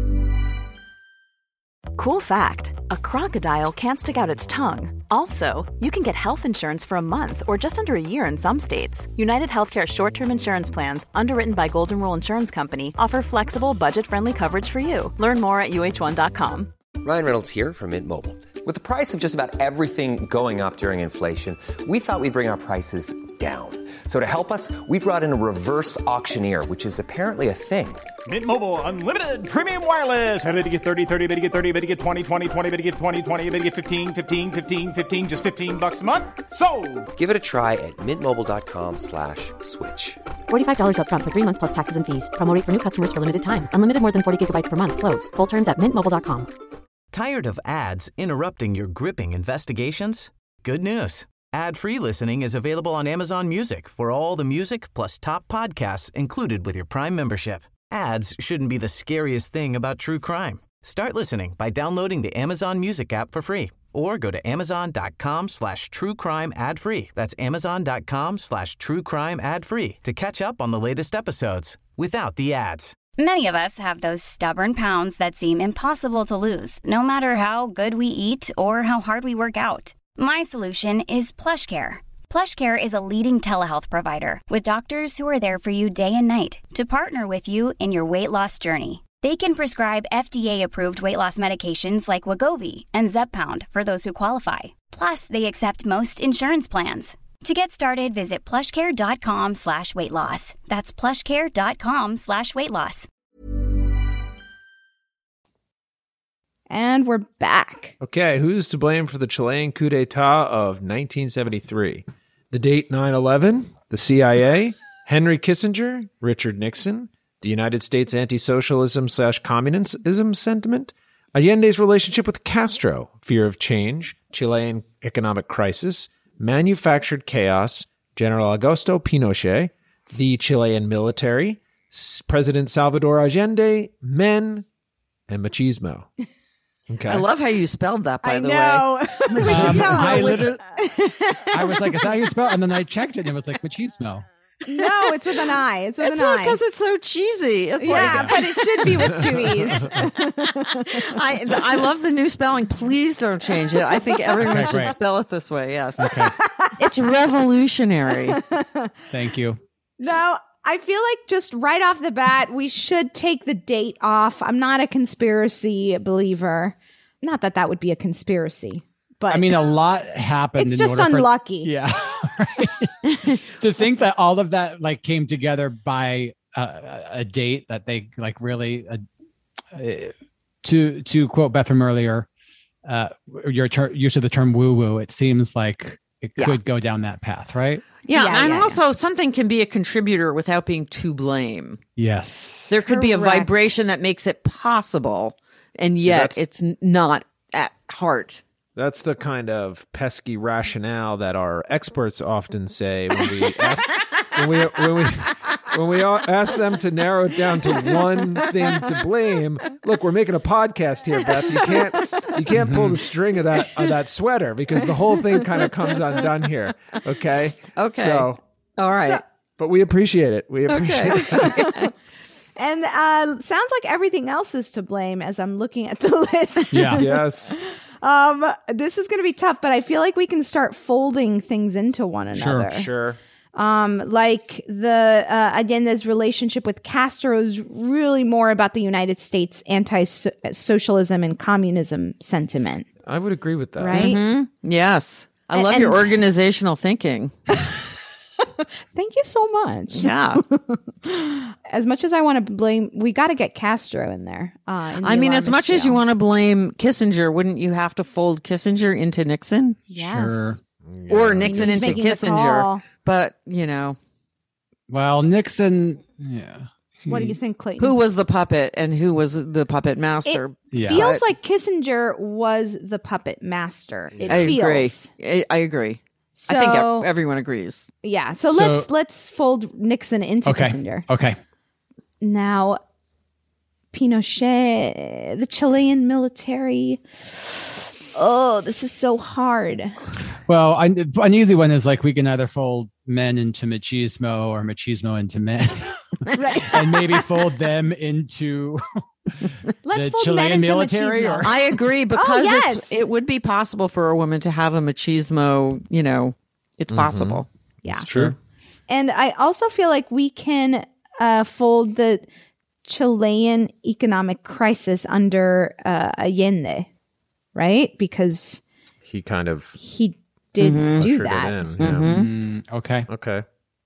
Cool fact, a crocodile can't stick out its tongue. Also, you can get health insurance for a month or just under a year in some states. United Healthcare short-term insurance plans, underwritten by Golden Rule Insurance Company, offer flexible, budget-friendly coverage for you. Learn more at U H one dot com. Ryan Reynolds here from Mint Mobile. With the price of just about everything going up during inflation, we thought we'd bring our prices down. So to help us, we brought in a reverse auctioneer, which is apparently a thing. Mint Mobile Unlimited Premium Wireless. How to get thirty, thirty, bit to get thirty, bit to get twenty, twenty, twenty, bit to get twenty, twenty, bit to get fifteen, fifteen, fifteen, fifteen, just fifteen bucks a month? Sold! Give it a try at mintmobile.com slash switch. forty-five dollars up front for three months plus taxes and fees. Promo rate for new customers for limited time. Unlimited more than forty gigabytes per month. Slows full terms at mint mobile dot com. Tired of ads interrupting your gripping investigations? Good news. Ad-free listening is available on Amazon Music for all the music plus top podcasts included with your Prime membership. Ads shouldn't be the scariest thing about true crime. Start listening by downloading the Amazon Music app for free or go to amazon.com slash true crime ad free. That's amazon.com slash true crime ad free to catch up on the latest episodes without the ads. Many of us have those stubborn pounds that seem impossible to lose, no matter how good we eat or how hard we work out. My solution is PlushCare. PlushCare is a leading telehealth provider with doctors who are there for you day and night to partner with you in your weight loss journey. They can prescribe F D A-approved weight loss medications like Wegovy and Zepbound for those who qualify. Plus, they accept most insurance plans. To get started, visit plushcare.com slash weight loss. That's plushcare.com slash weight loss. And we're back. Okay, who's to blame for the Chilean coup d'etat of nineteen seventy-three? The date nine eleven, the C I A, Henry Kissinger, Richard Nixon, the United States anti-socialism slash communism sentiment, Allende's relationship with Castro, fear of change, Chilean economic crisis, manufactured chaos, General Augusto Pinochet, the Chilean military, S- President Salvador Allende, men, and machismo. Okay. I love how you spelled that, by I the know. way. We should Um, tell I her with- literally, I was like, is that how you spell? And then I checked it and it was like machismo. No, it's with an I. It's with It's an I. because it's so cheesy. It's yeah, like, but it should be with two E's. I, I love the new spelling. Please don't change it. I think everyone Okay, should great. spell it this way. Yes. Okay. It's revolutionary. Thank you. No, I feel like just right off the bat, we should take the date off. I'm not a conspiracy believer. Not that that would be a conspiracy, but I mean, a lot happened. it's in just order for- unlucky. Yeah. Right. To think that all of that like came together by uh, a date that they like really, uh, uh, to to quote Beth from earlier, uh, your ter- use of the term woo woo, it seems like it Yeah. could go down that path, right? Yeah, Yeah, and yeah, also something can be a contributor without being to blame. Yes. There could be a Correct. vibration that makes it possible, and yet that's- it's n- not at heart. That's the kind of pesky rationale that our experts often say when we ask when we when we when we all ask them to narrow it down to one thing to blame, look, we're making a podcast here, Beth. You can't you can't pull the string of that of that sweater because the whole thing kind of comes undone here. Okay. Okay. So all right. So- but we appreciate it. We appreciate Okay. it. And uh, sounds like everything else is to blame as I'm looking at the list. Yeah. Yes. Um, this is going to be tough, but I feel like we can start folding things into one Sure, another. Sure. Um, like the uh, Allende's relationship with Castro is really more about the United States anti-socialism and communism sentiment, I would agree with that. right? Mm-hmm. Yes. I And- love your and- organizational thinking. Thank you so much. Yeah. As much as I want to blame, we got to get Castro in there. Uh, in the I mean, as alarmist much as you jail. want to blame Kissinger, wouldn't you have to fold Kissinger into Nixon? Yes. Sure. Or Nixon He's into making the Kissinger? call. But, you know, Well, Nixon, yeah. What do you think, Clayton? who was the puppet and who was the puppet master? Yeah. Feels But- like Kissinger was the puppet master. It I feels. agree. I, I agree. So, I think ev- everyone agrees. yeah. So, So- let's let's fold Nixon into Okay. Kissinger. Okay. Now, Pinochet, the Chilean military. Oh, this is so hard. Well, I, an easy one is like we can either fold men into machismo or machismo into men, Right. and maybe fold them into Let's the fold Chilean men into military. machismo. Or I agree because yes. it's, it would be possible for a woman to have a machismo, you know, it's possible. Yeah. It's true. And I also feel like we can uh, fold the Chilean economic crisis under uh, Allende, right? Because He kind of he did do ushered that. it in. Yeah. Mm, okay. Okay.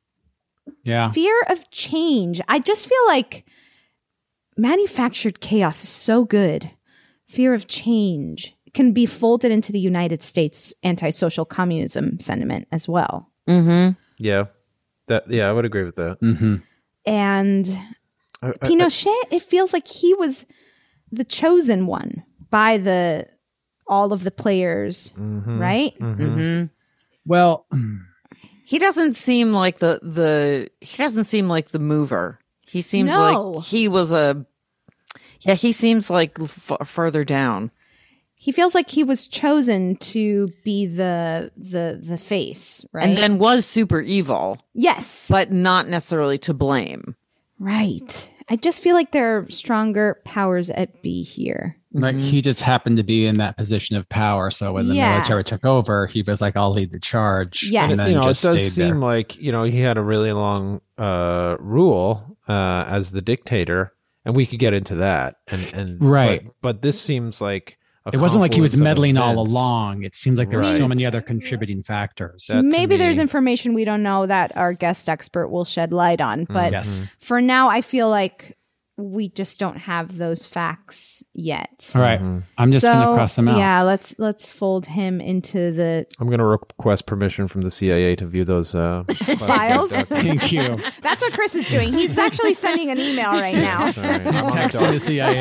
Yeah. Fear of change. I just feel like manufactured chaos is so good. Fear of change can be folded into the United States antisocial communism sentiment as well. Mm-hmm. Yeah. That. Yeah, I would agree with that. Mm-hmm. And I- I- Pinochet, it feels like he was the chosen one by the all of the players, right? Mm-hmm. Well, He doesn't seem like the the he doesn't seem like the mover. He seems No. like he was a yeah. He seems like f- further down. He feels like he was chosen to be the the the face, right? And then was super evil, yes, but not necessarily to blame. right. I just feel like there are stronger powers at B here. like he just happened to be in that position of power. So when the Yeah. military took over, he was like, "I'll lead the charge." Yes. and then you know, it just does stayed seem there. like you know he had a really long uh, rule uh, as the dictator, and we could get into that. And and Right. but, but this seems like a It wasn't like he was confluence of meddling all events. along. It seems like there were so Right. many other contributing factors. That to Maybe there's me- information we don't know that our guest expert will shed light on, but Yes. for now, I feel like we just don't have those facts yet. All right. I'm just so, going to cross him out. Yeah, let's let's fold him into the I'm going to request permission from the C I A to view those uh, files. Thank you. That's what Chris is doing. He's actually sending an email right now. Sorry, I'm on, the Texting dark- the C I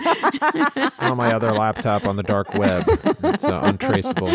A. I'm on my other laptop on the dark web. It's uh, untraceable.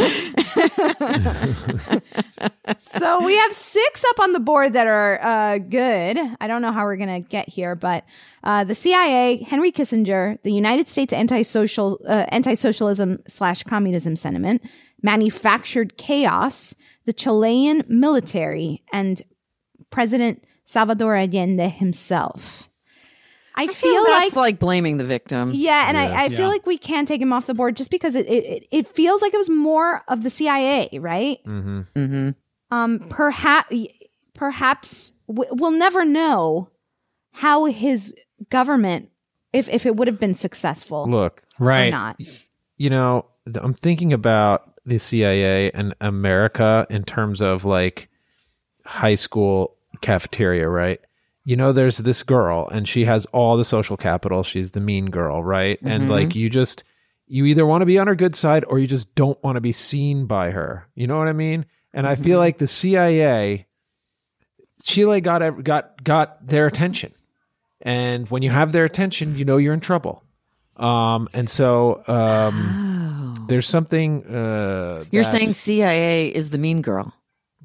So we have six up on the board that are uh, good. I don't know how we're going to get here, but uh, the C I A, Henry Kissinger, the United States anti-social, uh, anti-socialism slash communism sentiment, manufactured chaos, the Chilean military, and President Salvador Allende himself. I, I feel, feel that's like, like, blaming the victim. yeah, and I, I Yeah. feel like we can take him off the board just because it, it it feels like it was more of the C I A, right? Mm-hmm. Mm-hmm. Um, perhaps, perhaps w- we'll never know how his government, if if it would have been successful Look, or Right. not. you know, th- I'm thinking about the C I A and America in terms of like high school cafeteria, right? You know, there's this girl and she has all the social capital. She's the mean girl, right? And like you just, you either want to be on her good side or you just don't want to be seen by her. You know what I mean? And I feel like the C I A, Chile got ev- got got their attention, and when you have their attention, you know you're in trouble. Um, and so um, there's something. Uh, You're that- saying C I A is the mean girl.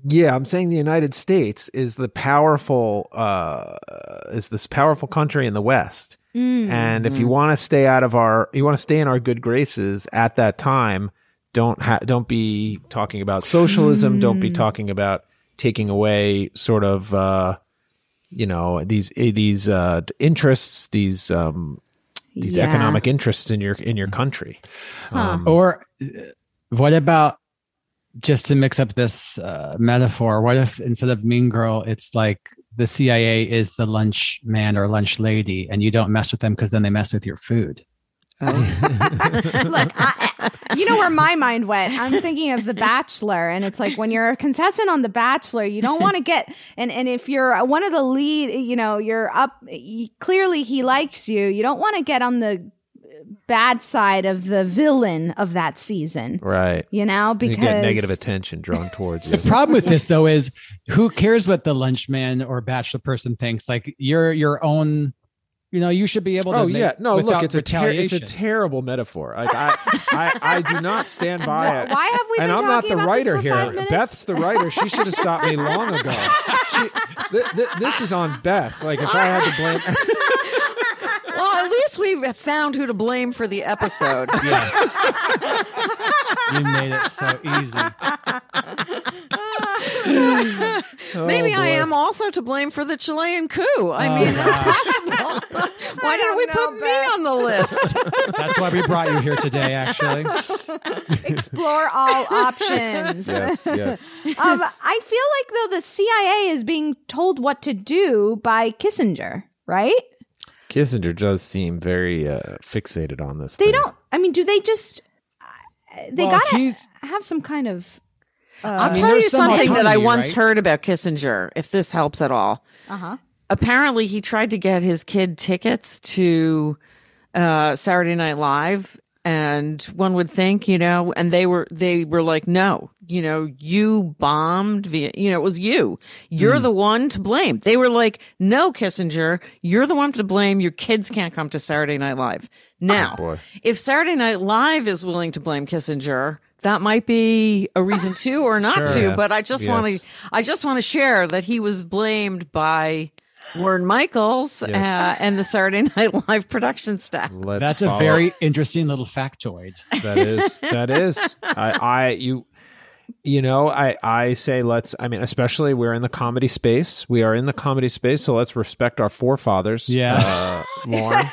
Yeah, I'm saying the United States is the powerful, uh, is this powerful country in the West. Mm-hmm. And if you want to stay out of our, you want to stay in our good graces at that time, don't ha- don't be talking about socialism. Mm. Don't be talking about taking away sort of, uh, you know, these these uh, interests, these um, these yeah. economic interests in your in your country. Huh. Um, or what about, just to mix up this uh, metaphor, what if instead of Mean Girl, it's like the C I A is the lunch man or lunch lady, and you don't mess with them because then they mess with your food? Oh. Look, I, you know where my mind went? I'm thinking of The Bachelor, and it's like when you're a contestant on The Bachelor, you don't want to get, and, and if you're one of the lead, you know, you're up, you, clearly he likes you, you don't want to get on the bad side of the villain of that season. Right. You know, because you get negative attention drawn towards you. The problem with this, though, is who cares what the lunchman or bachelor person thinks? Like, you're your own, you know, you should be able to. Oh, make, yeah. No, look, it's a, ter- it's a retaliation. terrible metaphor. Like, I, I, I do not stand by Well, it. why have we been And I'm not talking the about writer this for here. five minutes? Beth's the writer. She should have stopped me long ago. She, th- th- this is on Beth. Like, if I had to blame. Well, at least we've found who to blame for the episode. Yes. You made it so easy. Maybe Oh, I boy. am also to blame for the Chilean coup. I Oh, mean, gosh. that's possible. Why I didn't we don't put know, me Beth. on the list? That's why we brought you here today, actually. explore all options. Yes, yes. um, I feel like though the C I A is being told what to do by Kissinger, right? Kissinger does seem very uh, fixated on this. They thing. don't. I mean, do they just? uh, They Well, gotta he's- have some kind of. Uh, I'll mean, tell you there's some something that I autonomy, once right? heard about Kissinger, if this helps at all. uh-huh. Apparently, he tried to get his kid tickets to uh, Saturday Night Live, and one would think, you know, and they were they were like, no, you know, you bombed via, you know, it was you. You're Mm. the one to blame. They were like, no, Kissinger, you're the one to blame. Your kids can't come to Saturday Night Live. Now, Oh, boy. if Saturday Night Live is willing to blame Kissinger, that might be a reason to or not Sure. to. Yeah. But I just Yes. want to, I just want to share that he was blamed by Warren Michaels Yes. uh, and the Saturday Night Live production staff. Let's That's a follow. very interesting little factoid. That is. That is. I, I, you, you know, I, I say let's. I mean, especially we're in the comedy space. We are in the comedy space, so let's respect our forefathers. Yeah. uh, Lauren.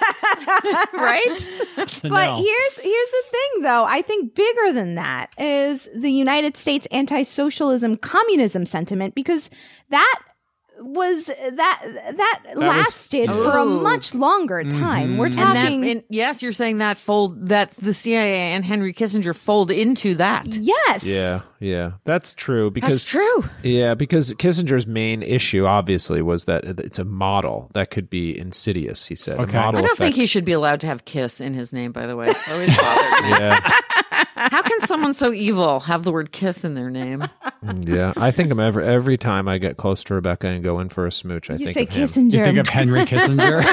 Right? So But no. here's here's the thing though. I think bigger than that is the United States anti-socialism communism sentiment, because that was that that, was- lasted for a Ooh. much longer time. We're And that, talking and yes, you're saying that fold, that the C I A and Henry Kissinger fold into that. yes. Yeah, yeah, that's true. Because That's true. Yeah, because Kissinger's main issue, obviously, was that it's a model that could be insidious. He said, Okay. a model I don't effect. think he should be allowed to have Kiss in his name, by the way. It's always bothered me. Yeah, How can someone so evil have the word Kiss in their name? yeah. I think I'm every every time I get close to Rebecca and go in for a smooch, I You think say of him. Kissinger. You think of Henry Kissinger?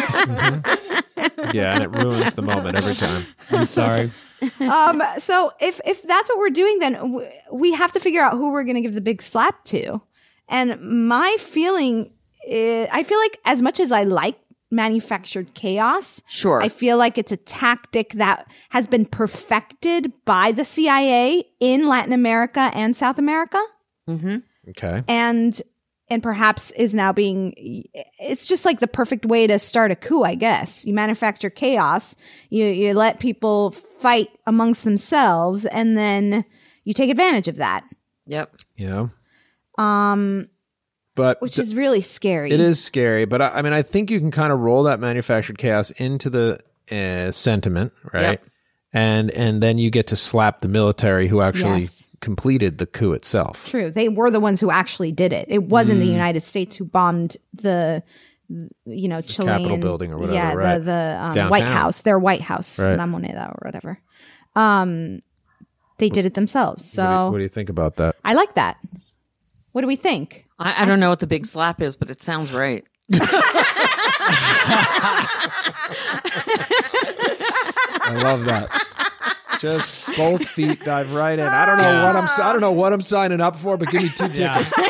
Yeah, and it ruins the moment every time. I'm sorry. um so if if that's what we're doing, then w- we have to figure out who we're going to give the big slap to. And my feeling is, I feel like as much as I like manufactured chaos, Sure. I feel like it's a tactic that has been perfected by the C I A in Latin America and South America, Okay. and and perhaps is now being, it's just like the perfect way to start a coup, I guess. You manufacture chaos, you you let people fight amongst themselves, and then you take advantage of that, Yep. Yeah. um, But which th- is really scary. it is scary. But I, I mean, I think you can kind of roll that manufactured chaos into the uh, sentiment, right? Yep. And and then you get to slap the military who actually Yes. completed the coup itself. True. They were the ones who actually did it. It wasn't Mm. the United States who bombed the, you know, Chilean Capitol building or whatever, Yeah, right. the the um, Downtown. White House, their White House, Right. La Moneda or whatever. Um, they did it themselves. So What do, you, what do you think about that? I like that. What do we think? I, I don't know what the big slap is, but it sounds right. I love that. Just both feet, dive right in. I don't know Yeah. what I'm. I don't know what I'm signing up for, but give me two Yeah. tickets.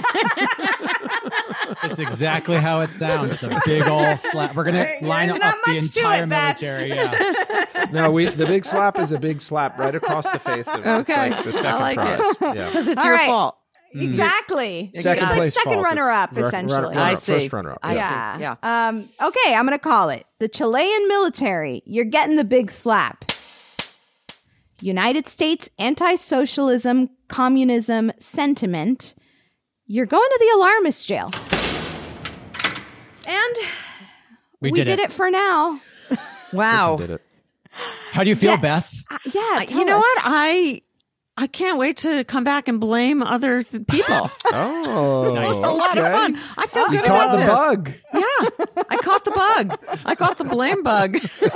It's exactly how it sounds. It's a big old slap. We're gonna line There's up not the much to entire it, Beth. military. Yeah. No, we the big slap is a big slap right across the face of Okay. it's like the second I like prize. it. Yeah. Because it's All your right. fault. Exactly. Second it's like place second fault. runner-up, It's run- essentially. runner- I runner-up, see. First runner-up. I yeah. see. Yeah. Um, okay, I'm going to call it. The Chilean military, you're getting the big slap. United States anti-socialism, communism sentiment, you're going to the alarmist jail. And We, we, did, did it. it for now. Wow. Did it. How do you feel, Yeah. Beth? Uh, yeah, you tell know us. what? I I can't wait to come back and blame other th- people. Oh, It was a lot of okay. fun. I feel You good caught about the this. bug. Yeah, I caught the bug. I caught the blame bug.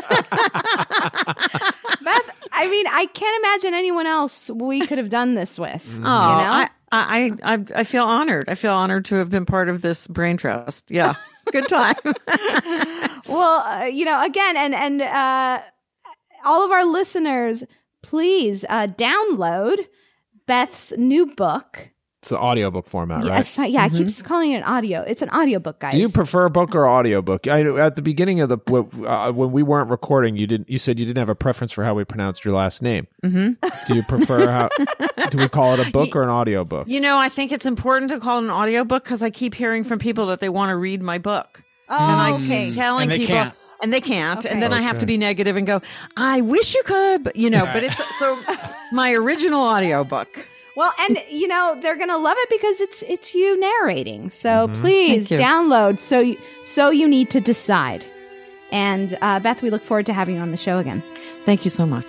Beth, I mean, I can't imagine anyone else we could have done this with. Oh, you know? I, I, I, I feel honored. I feel honored to have been part of this brain trust. Yeah, good time. Well, uh, you know, again, and and uh, all of our listeners, please uh, download Beth's new book. It's an audiobook format, right? Yes, yeah, I keep calling it an audio. It's an audiobook, guys. Do you prefer book or audiobook? I at the beginning of the uh, when we weren't recording, you didn't. You said you didn't have a preference for how we pronounced your last name. Mm-hmm. Do you prefer how? Do we call it a book or an audiobook? You know, I think it's important to call it an audiobook because I keep hearing from people that they want to read my book. Oh, and I okay. keep telling And they people, can't. and they can't, Okay. and then I have Okay. to be negative and go, "I wish you could," but, you know. But it's so my original audiobook. Well, and you know they're gonna love it because it's it's you narrating. So please Thank you. download. So you, so you need to decide. And uh, Beth, we look forward to having you on the show again. Thank you so much.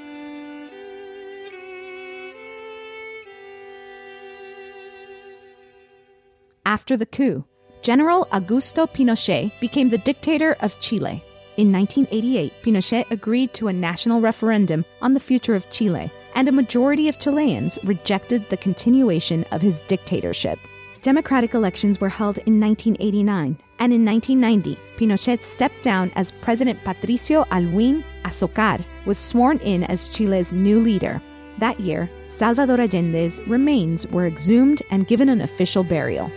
After the coup, General Augusto Pinochet became the dictator of Chile. In nineteen eighty-eight, Pinochet agreed to a national referendum on the future of Chile, and a majority of Chileans rejected the continuation of his dictatorship. Democratic elections were held in nineteen eighty-nine, and in nineteen ninety, Pinochet stepped down as President Patricio Aylwin Azocar was sworn in as Chile's new leader. That year, Salvador Allende's remains were exhumed and given an official burial.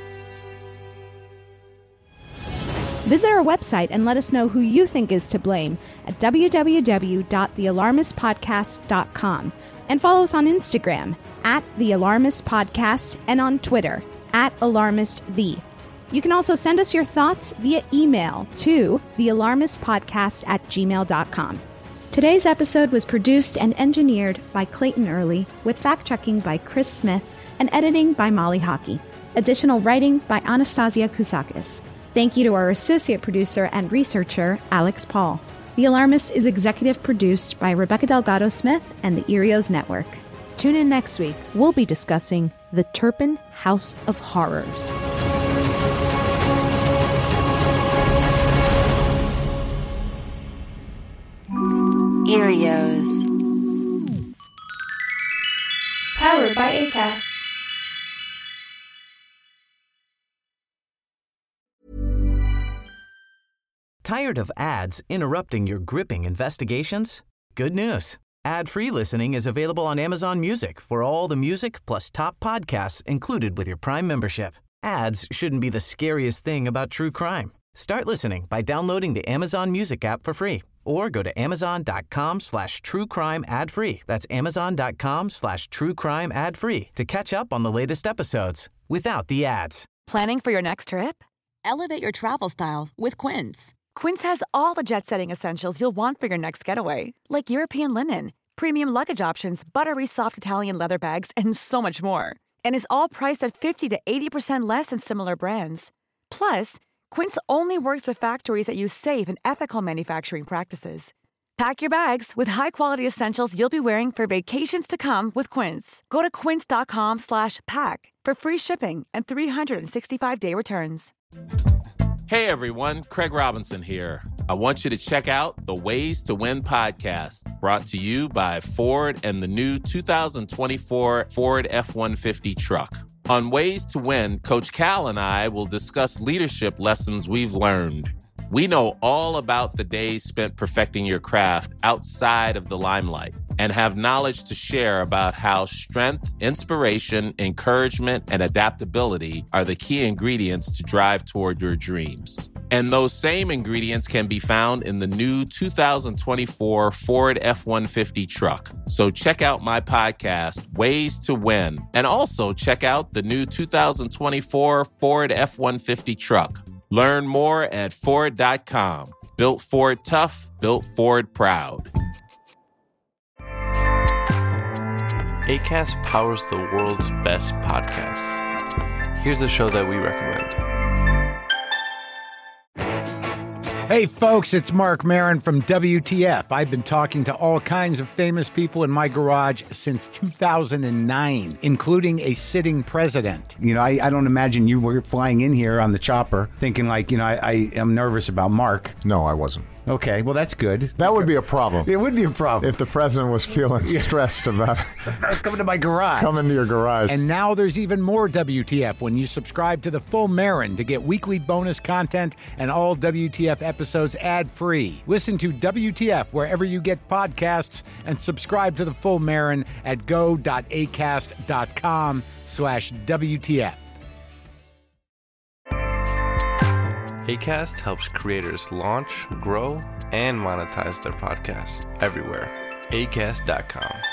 Visit our website and let us know who you think is to blame at w w w dot the alarmist podcast dot com, and follow us on Instagram at The Alarmist Podcast and on Twitter at AlarmistThe. You can also send us your thoughts via email to the alarmist podcast at gmail dot com. Today's episode was produced and engineered by Clayton Early, with fact-checking by Chris Smith and editing by Molly Hockey. Additional writing by Anastasia Kousakis. Thank you to our associate producer and researcher, Alex Paul. The Alarmist is executive produced by Rebecca Delgado Smith and the Erios Network. Tune in next week. We'll be discussing The Turpin House of Horrors. Erios. Powered by Acast. Tired of ads interrupting your gripping investigations? Good news. Ad-free listening is available on Amazon Music for all the music plus top podcasts included with your Prime membership. Ads shouldn't be the scariest thing about true crime. Start listening by downloading the Amazon Music app for free or go to amazon.com slash true crime ad free. That's amazon.com slash true crime ad free to catch up on the latest episodes without the ads. Planning for your next trip? Elevate your travel style with Quince. Quince has all the jet-setting essentials you'll want for your next getaway, like European linen, premium luggage options, buttery soft Italian leather bags, and so much more. And is all priced at fifty to eighty percent less than similar brands. Plus, Quince only works with factories that use safe and ethical manufacturing practices. Pack your bags with high-quality essentials you'll be wearing for vacations to come with Quince. Go to quince.com slash pack for free shipping and three sixty-five day returns. Hey everyone, Craig Robinson here. I want you to check out the Ways to Win podcast, brought to you by Ford and the new two thousand twenty-four Ford F one fifty truck. On Ways to Win, Coach Cal and I will discuss leadership lessons we've learned. We know all about the days spent perfecting your craft outside of the limelight. and have knowledge to share about how strength, inspiration, encouragement, and adaptability are the key ingredients to drive toward your dreams. And those same ingredients can be found in the new two thousand twenty-four Ford F one fifty truck. So check out my podcast, Ways to Win, and also check out the new two thousand twenty-four Ford F one fifty truck. Learn more at Ford dot com. Built Ford tough, built Ford proud. Acast powers the world's best podcasts. Here's a show that we recommend. Hey folks, it's Mark Maron from W T F. I've been talking to all kinds of famous people in my garage since two thousand nine, including a sitting president. You know, I, I don't imagine you were flying in here on the chopper thinking like, you know, I, I am nervous about Mark. No, I wasn't. Okay, well, that's good. That would be a problem. It would be a problem. If the president was feeling yeah. stressed about coming to my garage. Coming to your garage. And now there's even more W T F when you subscribe to the Full Marin to get weekly bonus content and all W T F episodes ad-free. Listen to W T F wherever you get podcasts and subscribe to the Full Marin at go.acast.com slash WTF. Acast helps creators launch, grow, and monetize their podcasts everywhere. acast dot com.